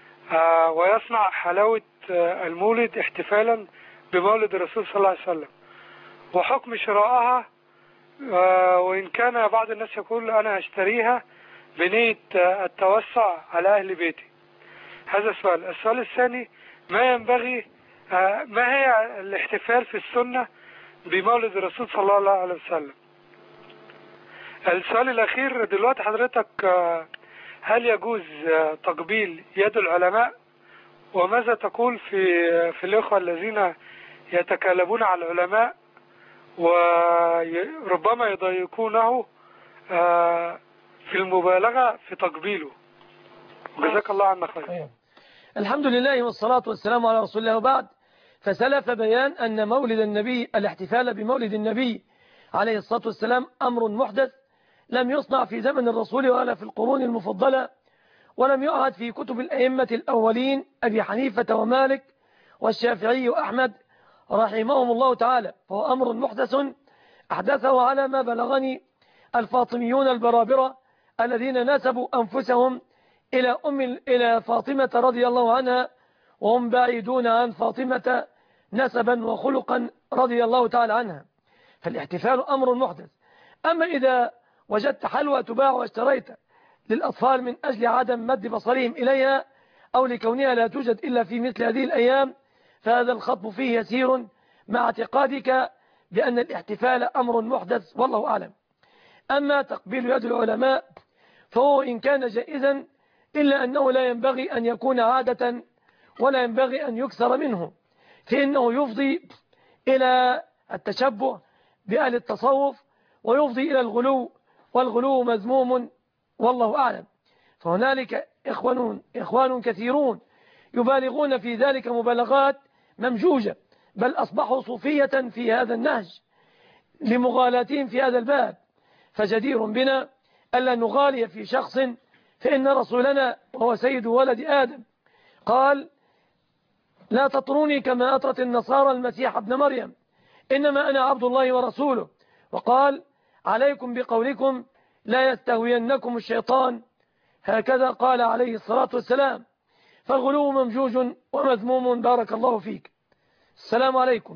ويصنع حلاوة المولد احتفالا بمولد الرسول صلى الله عليه وسلم، وحكم شراءها، وإن كان بعض الناس يقول أنا أشتريها بنية التوسع على أهل بيتي. هذا السؤال. السؤال الثاني ما ينبغي ما هي الاحتفال في السنة بمولد الرسول صلى الله عليه وسلم. السؤال الأخير دلوقتي حضرتك هل يجوز تقبيل يد العلماء، وماذا تقول في في الإخوة الذين يتكلمون على العلماء وربما يضايقونه في المبالغة في تقبيله؟ جزاك الله عنا خير. الحمد لله والصلاة والسلام على رسول الله. وبعد، فسلف بيان أن مولد النبي الاحتفال بمولد النبي عليه الصلاة والسلام أمر محدث لم يصنع في زمن الرسول ولا في القرون المفضلة، ولم يعهد في كتب الأئمة الأولين أبي حنيفة ومالك والشافعي وأحمد رحمهم الله تعالى، فهو أمر محدث أحدثه على ما بلغني الفاطميون البرابرة الذين نسبوا أنفسهم إلى أم إلى فاطمة رضي الله عنها، وهم بعيدون عن فاطمة نسبا وخلقا رضي الله تعالى عنها. فالاحتفال أمر محدث. أما إذا وجدت حلوى تباع واشتريت للأطفال من أجل عدم مد بصرهم إليها أو لكونها لا توجد إلا في مثل هذه الأيام، فهذا الخطب فيه يسير مع اعتقادك بأن الاحتفال أمر محدث، والله أعلم. أما تقبيل يد العلماء فهو إن كان جائزا إلا أنه لا ينبغي أن يكون عادة ولا ينبغي أن يكثر منه، فإنه يفضي إلى التشبه بأهل التصوف ويفضي إلى الغلو، والغلو مذموم، والله أعلم. فهنالك إخوان, إخوان كثيرون يبالغون في ذلك مبالغات ممجوجة، بل أصبحوا صوفية في هذا النهج لمغالاتهم في هذا الباب. فجدير بنا ألا نغالي في شخص، فإن رسولنا وهو سيد ولد آدم قال لا تطروني كما أطرت النصارى المسيح ابن مريم، إنما أنا عبد الله ورسوله. وقال عليكم بقولكم لا يستهوينكم الشيطان، هكذا قال عليه الصلاة والسلام. فالغلو ممجوج ومذموم، بارك الله فيك. السلام عليكم.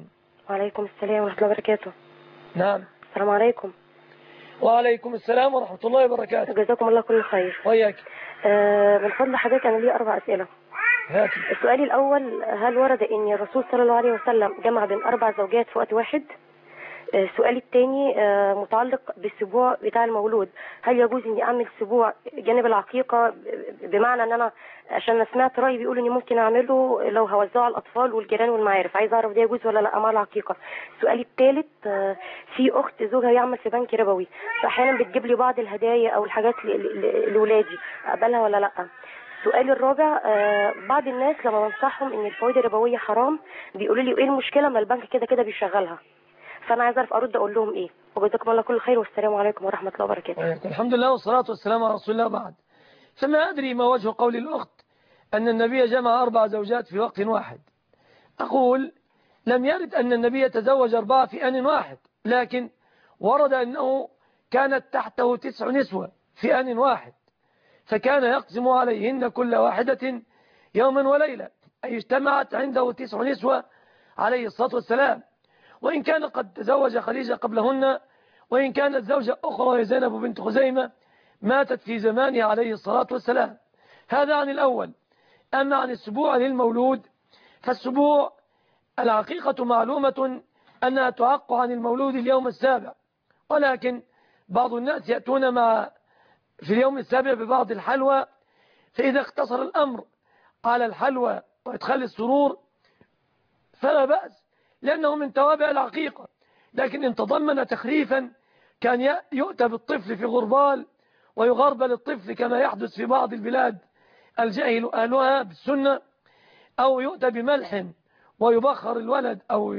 وعليكم السلام ورحمة الله وبركاته. نعم. السلام عليكم. وعليكم السلام ورحمة الله وبركاته. جزاكم الله كل خير. وياك. آه من فضل حضرتك أنا لي أربع أسئلة. هاتي. السؤال الأول، هل ورد أن الرسول صلى الله عليه وسلم جمع بين أربع زوجات في وقت واحد؟ السؤال الثاني متعلق بالسبوع بتاع المولود، هل يجوز اني اعمل سبوع جانب العقيقه، بمعنى ان انا عشان انا سمعت راي بيقول اني ممكن اعمله لو هوزعه على الاطفال والجيران والمعارف، عايز اعرف ده يجوز ولا لا مع العقيقه. السؤال الثالث، في اخت زوجها يعمل في بنك ربوي، فاحيانا بتجيب لي بعض الهدايا او الحاجات لاولادي، اقبلها ولا لا؟ السؤال الرابع، بعض الناس لما بنصحهم ان الفوائد الربويه حرام بيقولوا لي ايه المشكله ما البنك كده كده بيشغلها، فانا عايز اعرف ارد اقول لهم ايه. وجزاكم الله كل خير والسلام عليكم ورحمه الله وبركاته. الحمد لله والصلاه والسلام على رسول الله. بعد، فما ادري ما وجه قول الاخت ان النبي جمع اربع زوجات في وقت واحد. اقول لم يرد ان النبي تزوج اربعه في ان واحد، لكن ورد انه كانت تحته تسع نسوه في ان واحد، فكان يقسم عليهن كل واحده يوما وليله، اي اجتمعت عنده تسع نسوه عليه الصلاه والسلام. وإن كان قد تزوج خديجة قبلهن، وإن كانت زوجة أخرى زينب بنت خزيمة ماتت في زمانه عليه الصلاة والسلام. هذا عن الأول. أما عن السبوع للمولود، فالسبوع العقيقة معلومة أنها تعق عن المولود اليوم السابع، ولكن بعض الناس يأتون مع في اليوم السابع ببعض الحلوى، فإذا اقتصر الأمر على الحلوى وإدخال السرور فلا بأس، لأنه من توابع العقيقة. لكن إن تضمن تخريفا كان يؤتى بالطفل في غربال ويغربل الطفل كما يحدث في بعض البلاد الجاهل أهلها بالسنة، أو يؤتى بملح ويبخر الولد أو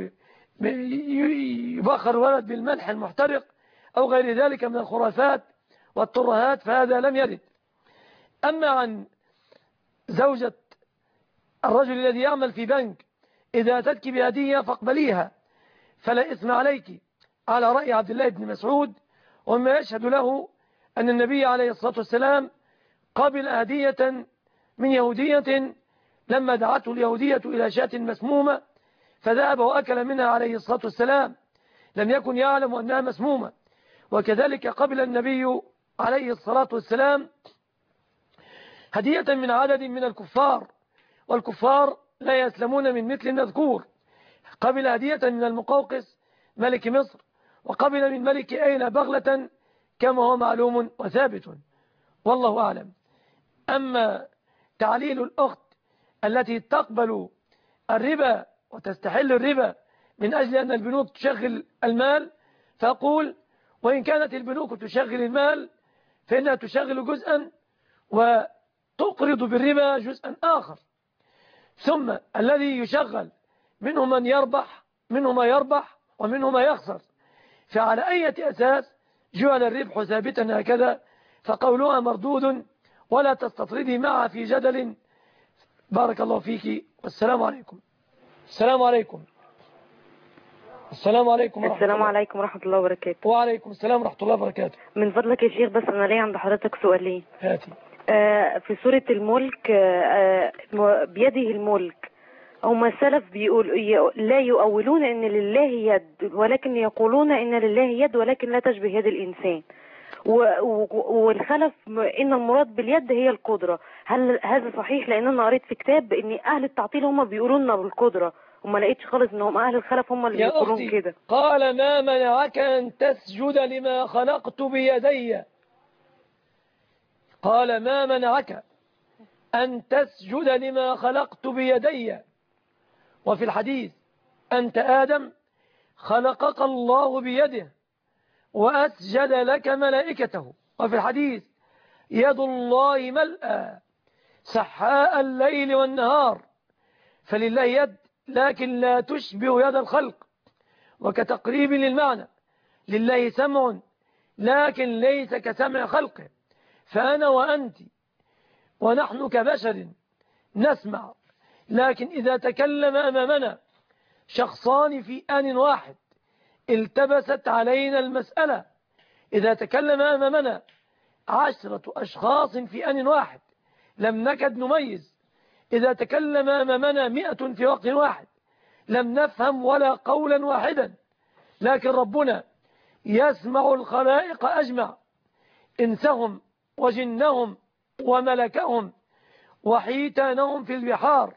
يبخر الولد بالملح المحترق أو غير ذلك من الخرافات والترهات، فهذا لم يرد. أما عن زوجة الرجل الذي يعمل في بنك، إذا أتتك بهدية فاقبليها فلا إثم عليك، على رأي عبد الله بن مسعود، وما يشهد له أن النبي عليه الصلاة والسلام قبل هدية من يهودية لما دعته اليهودية إلى شاة مسمومة فذهب وأكل منها عليه الصلاة والسلام، لم يكن يعلم أنها مسمومة. وكذلك قبل النبي عليه الصلاة والسلام هدية من عدد من الكفار، والكفار لا يسلمون من مثل المذكور. قبل هدية من المقوقس ملك مصر، وقبل من ملك أين بغلة كما هو معلوم وثابت، والله أعلم. أما تعليل الأخت التي تقبل الربا وتستحل الربا من أجل أن البنوك تشغل المال، فأقول وإن كانت البنوك تشغل المال فإنها تشغل جزءا وتقرض بالربا جزءا آخر. ثم الذي يشغل منه من يربح منه ما يربح ومنه ما يخسر، فعلى أي أساس جعل الربح ثابتا هكذا؟ فقولها مردود، ولا تستطردي معها في جدل. بارك الله فيك، والسلام عليكم. السلام عليكم. السلام عليكم ورحمة السلام الله. عليكم ورحمة الله وبركاته. وعليكم السلام ورحمة الله وبركاته. من فضلك يا شيخ، بس أنا ليه عند حضرتك سؤالين. هاتي. آه في سورة الملك، آه بيده الملك، هم السلف بيقول لا يؤولون ان لله يد، ولكن يقولون ان لله يد ولكن لا تشبه يد الانسان، والخلف ان المراد باليد هي القدرة. هل هذا صحيح؟ لان انا قريت في كتاب ان اهل التعطيل هم بيقولوا لنا بالقدرة، وما لقيتش خالص ان هم اهل الخلف هم اللي بيقولون كده. قال ما منعك ان تسجد لما خلقت بيدي، قال ما منعك ان تسجد لما خلقت بيدي. وفي الحديث أنت آدم خلقك الله بيده وأسجد لك ملائكته. وفي الحديث يد الله ملأى سحاء الليل والنهار، فلله يد لكن لا تشبه يد الخلق. وكتقريب للمعنى لله سمع لكن ليس كسمع خلقه، فأنا وأنت ونحن كبشر نسمع، لكن إذا تكلم أمامنا شخصان في آن واحد التبست علينا المسألة. إذا تكلم أمامنا عشرة أشخاص في آن واحد لم نكد نميز. إذا تكلم أمامنا مئة في وقت واحد لم نفهم ولا قولا واحدا، لكن ربنا يسمع الخلائق أجمع، إنسهم وجنهم وملكهم وحيتانهم في البحار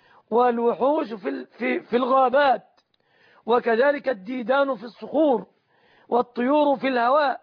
والوحوش في, في, في الغابات، وكذلك الديدان في الصخور والطيور في الهواء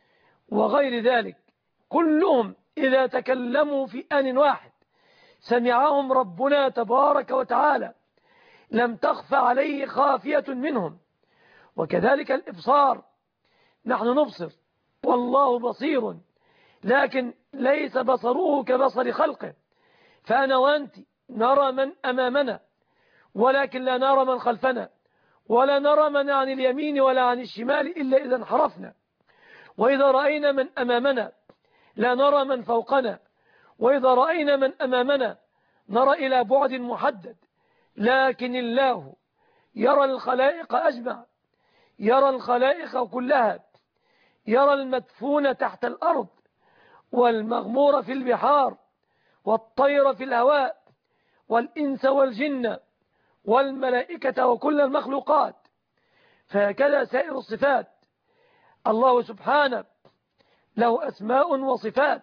وغير ذلك، كلهم إذا تكلموا في آن واحد سمعهم ربنا تبارك وتعالى، لم تخف عليه خافية منهم. وكذلك الإبصار، نحن نبصر والله بصير، لكن ليس بصره كبصر خلقه، فأنا وأنت نرى من أمامنا ولكن لا نرى من خلفنا، ولا نرى من عن اليمين ولا عن الشمال إلا إذا انحرفنا، وإذا رأينا من أمامنا لا نرى من فوقنا، وإذا رأينا من أمامنا نرى إلى بعد محدد، لكن الله يرى الخلائق أجمع، يرى الخلائق كلها، يرى المدفون تحت الأرض والمغمور في البحار والطير في الهواء والإنس والجن والملائكة وكل المخلوقات. فهكذا سائر الصفات، الله سبحانه له أسماء وصفات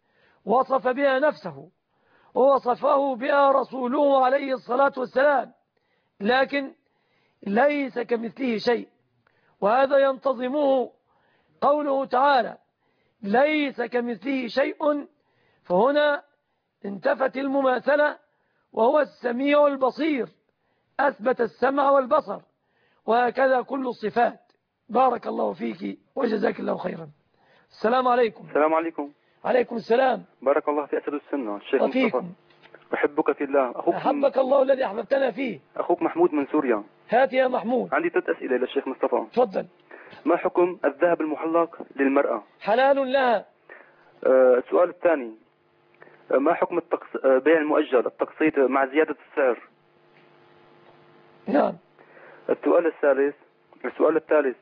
وصف بها نفسه ووصفه بها رسوله عليه الصلاة والسلام، لكن ليس كمثله شيء، وهذا ينتظمه قوله تعالى ليس كمثله شيء، فهنا انتفت المماثلة، وهو السميع البصير، أثبت السمع والبصر، وهكذا كل الصفات. بارك الله فيك وجزاك الله خيرا. السلام عليكم. السلام عليكم. عليكم السلام. بارك الله في أسد السنة الشيخ وفيكم. مصطفى، أحبك في الله. أخوك أحبك الله الذي أحببتنا فيه. أخوك محمود من سوريا. هات يا محمود. عندي ثلاث أسئلة للشيخ مصطفى. تفضل. ما حكم الذهب المحلق للمرأة؟ حلال لها. آه السؤال الثاني، آه ما حكم التقص... آه بيع المؤجل التقسيط مع زيادة السعر؟ نعم. السؤال الثالث السؤال الثالث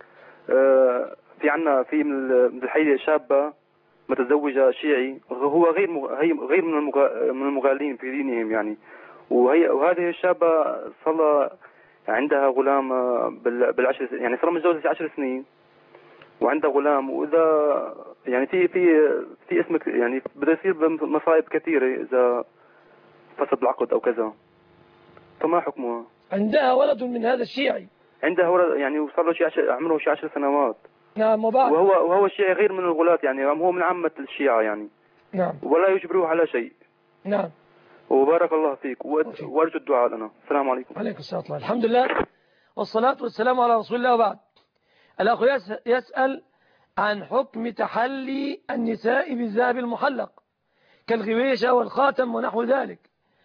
آه في عنا في من الحي شابة متزوجة شيعي، وهو غير مغ... غير من المغ... من المغالين في دينهم يعني، وهي وهذه الشابة صار عندها غلام بال... بالعشر يعني صار متجوزة عشر سنين وعندها غلام، وإذا يعني في في في اسمك يعني بده يصير مصائب كثيرة إذا فسد العقد أو كذا، فما حكمها؟ عندها ولد من هذا الشيعي. عندها ولد يعني وصار له شيء عشر... عمره شيء عشر سنوات. نعم. وبعد وهو وهو الشيعي غير من الغلاة يعني، هو من عامة الشيعة يعني. نعم. ولا يجبروه على شيء. نعم. وبارك الله فيك وارجو الدعاء لنا. السلام عليكم. عليكم السلام. الحمد لله والصلاة والسلام على رسول الله. وبعد، الأخ يسأل عن حكم تحلي النساء بالذهب المحلق كالغويشة والخاتم ونحو ذلك،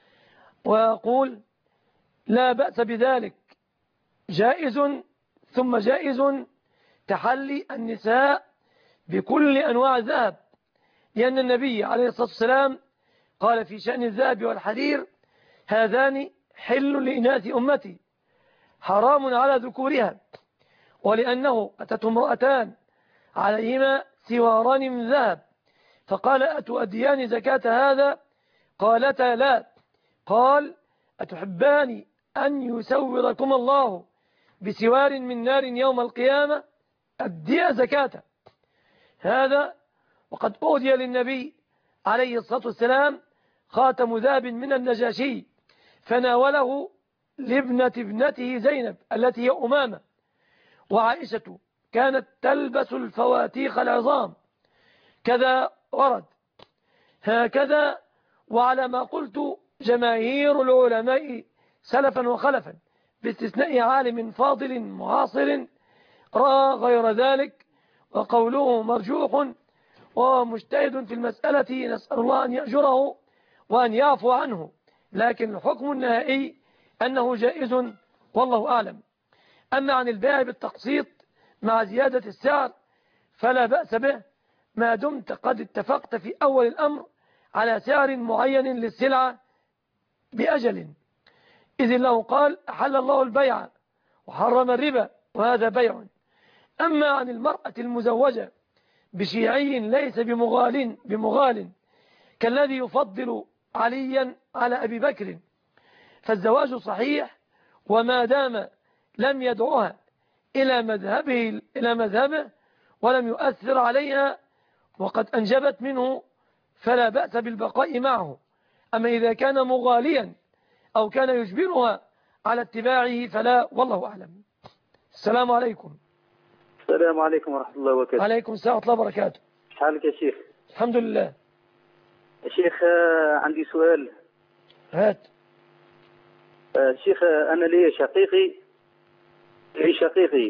ويقول لا بأس بذلك، جائز ثم جائز تحلي النساء بكل أنواع الذهب، لأن النبي عليه الصلاة والسلام قال في شأن الذهب والحرير هذان حل لإناث أمتي حرام على ذكورها، ولأنه أتت امرأتان عليهما سواران من ذهب فقال أتؤديان زكاة هذا؟ قالتا لا. قال أتحبان أن يسوركم الله بسوار من نار يوم القيامة؟ أديا زكاة. هذا وقد أهدي للنبي عليه الصلاة والسلام خاتم ذهب من النجاشي فناوله لابنة ابنته زينب التي هي أمامة، وعائشة كانت تلبس الفواتيخ العظام، كذا ورد هكذا. وعلى ما قلت جماهير العلماء سلفا وخلفا باستثناء عالم فاضل معاصر رأى غير ذلك، وقوله مرجوح ومجتهد في المسألة، نسأل الله أن يأجره وأن يعفو عنه، لكن الحكم النهائي أنه جائز والله أعلم. أما عن البيع بالتقسيط مع زيادة السعر فلا بأس به ما دمت قد اتفقت في أول الأمر على سعر معين للسلعة بأجل، إذ الله قال أحل الله البيع وحرم الربا وهذا بيع. أما عن المرأة المزوجة بشيعي ليس بمغال بمغال كالذي يفضل عليا على أبي بكر فالزواج صحيح وما دام لم يدعوها إلى مذهبه إلى مذهبه ولم يؤثر عليها وقد أنجبت منه فلا بأس بالبقاء معه. أما إذا كان مغاليا أو كان يجبرها على اتباعه فلا، والله أعلم. السلام عليكم. السلام عليكم ورحمة الله وبركاته. عليكم السلام ورحمة الله وبركاته. حالك يا شيخ؟ الحمد لله. يا شيخ عندي سؤال. هات. شيخ أنا لي شقيقي لي شقيقي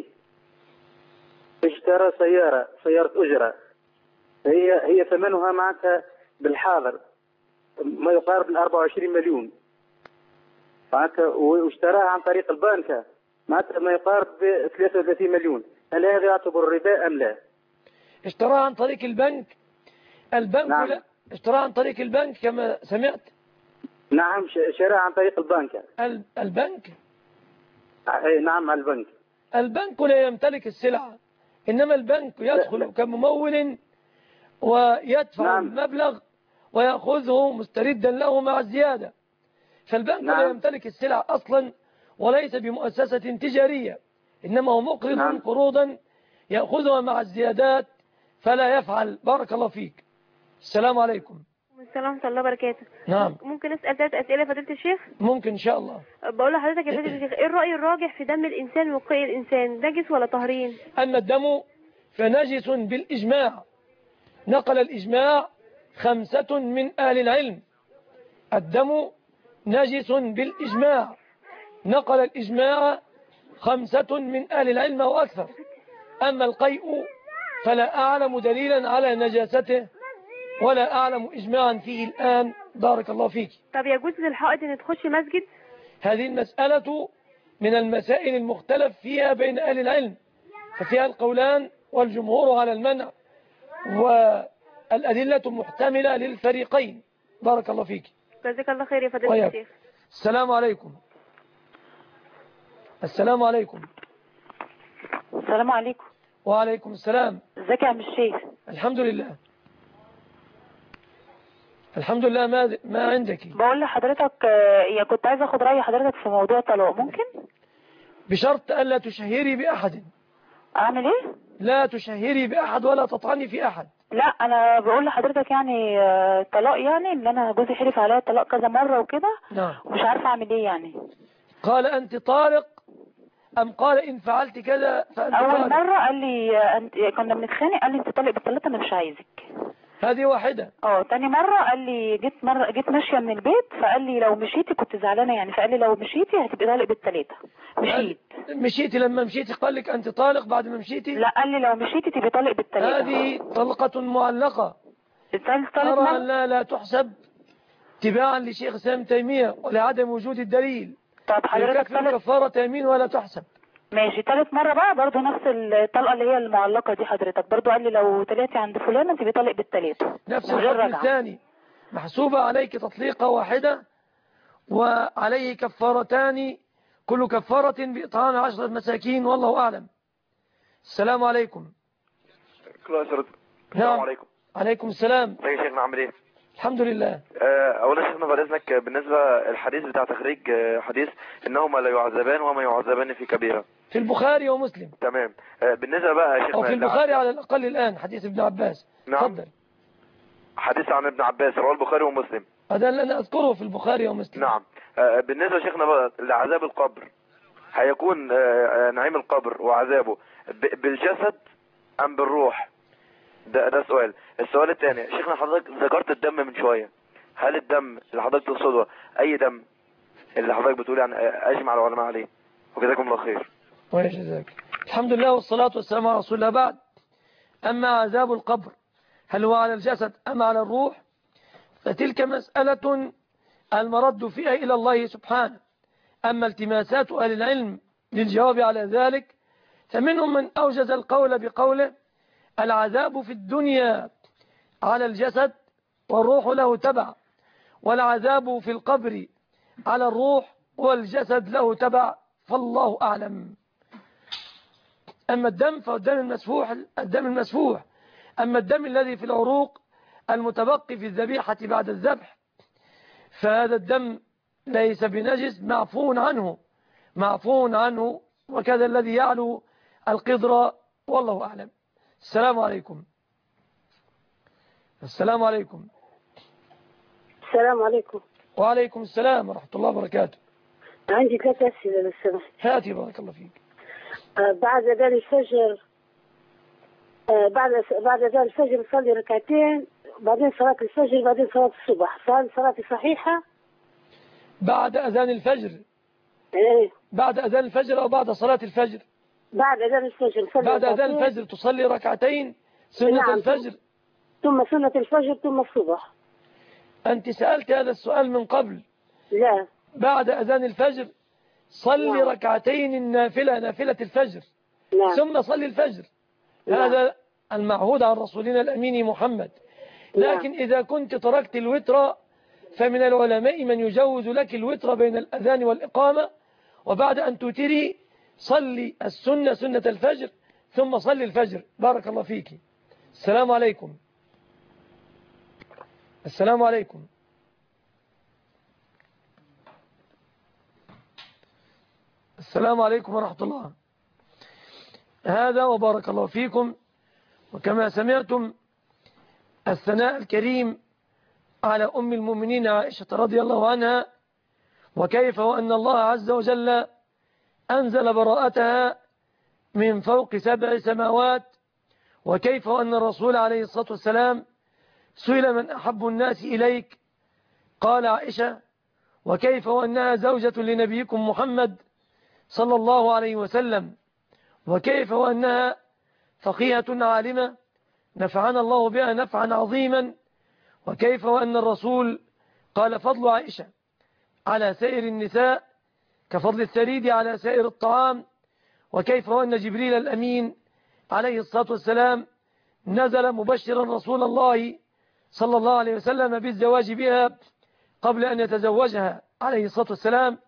اشترى سيارة سيارة أجرة، هي هي ثمنها معناتها بالحاضر ما يقارب ال أربعة وعشرين مليون معناتها، واشتراها عن طريق البنك معناتها ما يقارب ثلاثة وثلاثين مليون. هل هذا يعتبر ربا أم لا؟ اشتراها عن طريق البنك. البنك نعم. لا اشتراها عن طريق البنك كما سمعت. نعم شراها عن طريق البنك. البنك اي نعم على البنك. البنك لا يمتلك السلعة، إنما البنك يدخل لا لا. كممول ويدفع نعم. المبلغ ويأخذه مستردا له مع الزيادة. فالبنك نعم. لا يمتلك السلع أصلا وليس بمؤسسة تجارية، إنما هو مقرض نعم. قروضا يأخذها مع الزيادات فلا يفعل. بارك الله فيك. السلام عليكم. السلام ورحمة الله وبركاته. نعم. ممكن أسأل ثلاث أسئلة فضيلة الشيخ؟ ممكن إن شاء الله. بقول لحضرتك يا فضيلة الشيخ، إيه الرأي الراجح في دم الإنسان وقيء الإنسان، نجس ولا طاهرين؟ أما الدم فنجس بالإجماع، نقل الإجماع خمسة من أهل العلم. الدم نجس بالإجماع، نقل الإجماع خمسة من أهل العلم وأكثر. أما القيء فلا أعلم دليلا على نجاسته ولا أعلم إجماعا فيه الآن. بارك الله فيك. طب يجوز للحائض أن تخش مسجد؟ هذه المسألة من المسائل المختلف فيها بين أهل العلم، ففيها القولان والجمهور على المنع، والأدلة محتملة للفريقين. بارك الله فيك. جزاك الله خير يا فضيلة الشيخ. السلام عليكم. السلام عليكم. السلام عليكم. وعليكم السلام. ازيك يا عم الشيخ؟ الحمد لله. الحمد لله. ما ما عندك؟ بقول لحضرتك يا كنت عايز اخد رأي حضرتك في موضوع الطلاق، ممكن؟ بشرط ألا تشهري بأحد. اعمل ايه؟ لا تشهري بأحد ولا تطعني في أحد. لا انا بقول لحضرتك يعني طلاق، يعني ان انا جوزي حلف عليا الطلاق كذا مرة وكده. نعم. ومش عارفه اعمل ايه يعني. قال أنت طالق أم قال إن فعلت كذا فأنت أول طالق؟ مرة قال لي أنت كنا بنتخانق، قال لي أنت طالق بالثلاثة أنا مش عايزك. هذه واحدة. اه تاني مرة قال لي جيت مرة جيت ماشية من البيت فقال لي لو مشيتي كنت زعلانة يعني، فقال لي لو مشيتي هتبقي طالق بالثلاثة. مشيت. مشيتي لما مشيتي قال لك أنت طالق بعد ما مشيتي؟ لا قال لي لو مشيتي تبقي طالق بالثلاثة. هذه طلقة معلقة. أرى أن لا لا تحسب تباعا لشيخ سام تيمية ولعدم وجود الدليل. طب حضرتك ثالث كفارة يمين ولا تحسب. ماشي. ثالث مرة بقى برضو نفس الطلقة اللي هي المعلقة دي حضرتك، برضو قال لي لو طلعتي عند فلانة تبقي طالق بالثلاثة. نفس الحكم الثاني، محسوبة عليك تطليقة واحدة وعليه كفارتان، كل كفارة بإطعام عشرة مساكين، والله أعلم. السلام عليكم. السلام عليكم. عليكم السلام. ازيك يا شيخنا، عامل ايه؟ الحمد لله. اولا شيخنا بعد اذنك، بالنسبه الحديث بتاع تخريج حديث انهما لا يعذبان وما يعذبان في كبيره في البخاري ومسلم. تمام. بالنسبه بقى يا شيخنا، او في البخاري على الاقل الان حديث ابن عباس. نعم. اتفضل. حديث عن ابن عباس رواه البخاري ومسلم. هذا اللي انا اذكره في البخاري ومسلم. نعم. بالنسبه يا شيخنا بقى لعذاب القبر، هيكون نعيم القبر وعذابه بالجسد ام بالروح؟ ده ده سؤال. السؤال الثاني شيخنا، حضرتك ذكرت الدم من شويه، هل الدم اللي حضرتك تقصده اي دم اللي حضرتك بتقول يعني اجمع العلماء عليه؟ وجزاكم الله خير. ويجزاك. الحمد لله والصلاه والسلام على رسول الله. بعد، اما عذاب القبر هل هو على الجسد ام على الروح، فتلك مساله المرد فيها الى الله سبحانه. اما التماسات اهل العلم للجواب على ذلك فمنهم من اوجز القول بقوله العذاب في الدنيا على الجسد والروح له تبع، والعذاب في القبر على الروح والجسد له تبع، فالله أعلم. أما الدم فالدم المسفوح الدم المسفوح أما الدم الذي في العروق المتبقي في الذبيحة بعد الذبح فهذا الدم ليس بنجس معفو عنه، معفو عنه، وكذا الذي يعلو القدر، والله أعلم. السلام عليكم. السلام عليكم. السلام عليكم. وعليكم السلام ورحمة الله وبركاته. عندي ثلاث أسئلة لو سمحت. هاتي بارك الله فيك. آه بعد أذان الفجر آه بعد بعد أذان الفجر نصلي ركعتين، بعدين صلاة الفجر، بعدين صلاة الصبح، فهل صلاتي صحيحة؟ بعد أذان الفجر. إيه. بعد أذان الفجر أو بعد صلاة الفجر؟ بعد أذان الفجر نصلي بعد ركعتين. أذان الفجر تصلي ركعتين سنة نعم. الفجر، ثم سنة الفجر ثم الصبح. أنت سألت هذا السؤال من قبل. لا. بعد أذان الفجر صلي نعم. ركعتين النافلة، نافلة الفجر. نعم. ثم صلي الفجر. نعم. هذا المعهود عن رسولنا الأمين محمد. لكن نعم. إذا كنت تركت الوتر فمن العلماء من يجوز لك الوتر بين الأذان والإقامة، وبعد أن توتري صلي السنة سنة الفجر ثم صلي الفجر. بارك الله فيك. السلام عليكم. السلام عليكم. السلام عليكم ورحمة الله. هذا وبارك الله فيكم. وكما سمعتم الثناء الكريم على أم المؤمنين عائشة رضي الله عنها، وكيف وأن الله عز وجل أنزل براءتها من فوق سبع سماوات، وكيف وأن الرسول عليه الصلاة والسلام سئل من أحب الناس إليك، قال عائشة، وكيف وأنها زوجة لنبيكم محمد صلى الله عليه وسلم، وكيف وأنها فقيهة عالمة نفعنا الله بها نفعا عظيما، وكيف وأن الرسول قال فضل عائشة على سائر النساء كفضل الثريد على سائر الطعام، وكيف وأن جبريل الأمين عليه الصلاة والسلام نزل مبشرا رسول الله صلى الله عليه وسلم بالزواج بها قبل أن يتزوجها عليه الصلاة والسلام.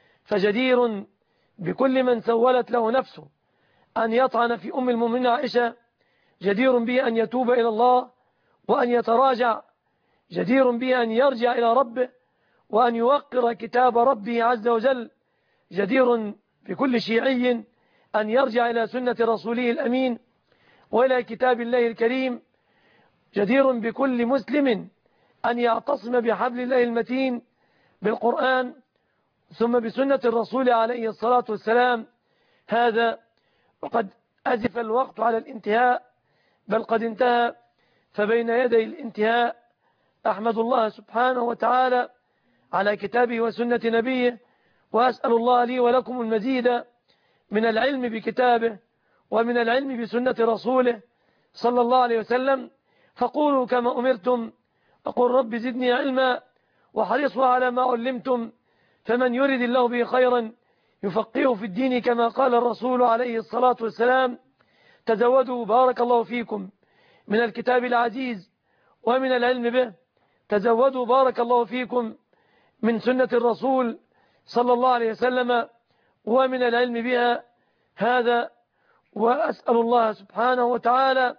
فجدير بكل من سولت له نفسه أن يطعن في أم المؤمنين عائشة، جدير به أن يتوب إلى الله وأن يتراجع، جدير به أن يرجع إلى ربه وأن يوقر كتاب ربه عز وجل، جدير بكل شيعي أن يرجع إلى سنة رسوله الأمين وإلى كتاب الله الكريم، جدير بكل مسلم أن يعتصم بحبل الله المتين بالقرآن ثم بسنة الرسول عليه الصلاة والسلام. هذا وقد أزف الوقت على الانتهاء، بل قد انتهى، فبين يدي الانتهاء أحمد الله سبحانه وتعالى على كتابه وسنة نبيه، وأسأل الله لي ولكم المزيد من العلم بكتابه ومن العلم بسنة رسوله صلى الله عليه وسلم. فقولوا كما أمرتم وقل رب زدني علما وحرصوا على ما علمتم، فمن يرد الله به خيرا يفقهه في الدين كما قال الرسول عليه الصلاة والسلام. تزودوا بارك الله فيكم من الكتاب العزيز ومن العلم به، تزودوا بارك الله فيكم من سنة الرسول صلى الله عليه وسلم ومن العلم بها. هذا وأسأل الله سبحانه وتعالى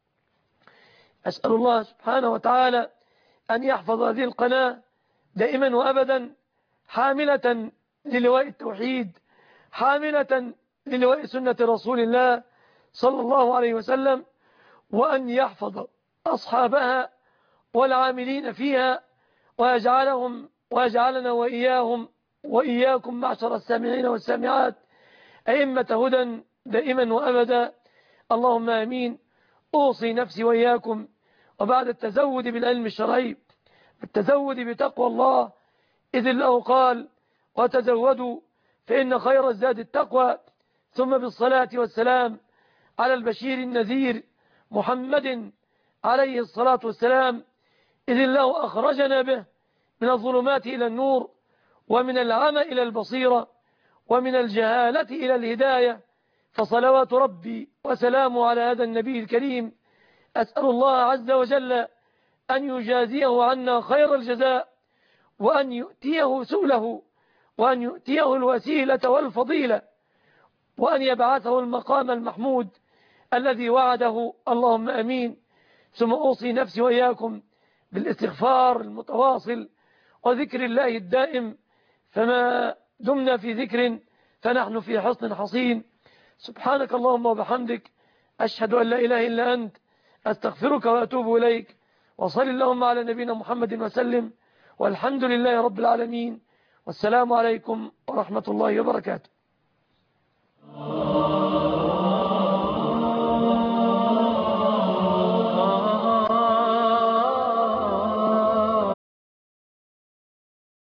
أسأل الله سبحانه وتعالى أن يحفظ هذه القناة دائما وأبدا حاملة للواء التوحيد، حاملة للواء سنة رسول الله صلى الله عليه وسلم، وأن يحفظ أصحابها والعاملين فيها، ويجعلهم ويجعلنا وإياهم وإياكم معشر السامعين والسامعات أئمة هدى دائما وأبدا، اللهم آمين. أوصي نفسي وإياكم وبعد التزود بالعلم الشرعي التزود بتقوى الله، إذ الله قال وتزودوا فإن خير الزاد التقوى، ثم بالصلاة والسلام على البشير النذير محمد عليه الصلاة والسلام، إذ الله أخرجنا به من الظلمات إلى النور ومن العمى إلى البصيرة ومن الجهالة إلى الهداية، فصلوات ربي وسلامه على هذا النبي الكريم. أسأل الله عز وجل أن يجازيه عنا خير الجزاء، وأن يؤتيه سؤله، وأن يؤتيه الوسيلة والفضيلة، وأن يبعثه المقام المحمود الذي وعده، اللهم أمين. ثم أوصي نفسي وإياكم بالاستغفار المتواصل وذكر الله الدائم، فما دمنا في ذكر فنحن في حصن حصين. سبحانك اللهم وبحمدك، أشهد أن لا إله إلا أنت، أستغفرك وأتوب إليك. وصل اللهم على نبينا محمد وسلم، والحمد لله رب العالمين، والسلام عليكم ورحمة الله وبركاته.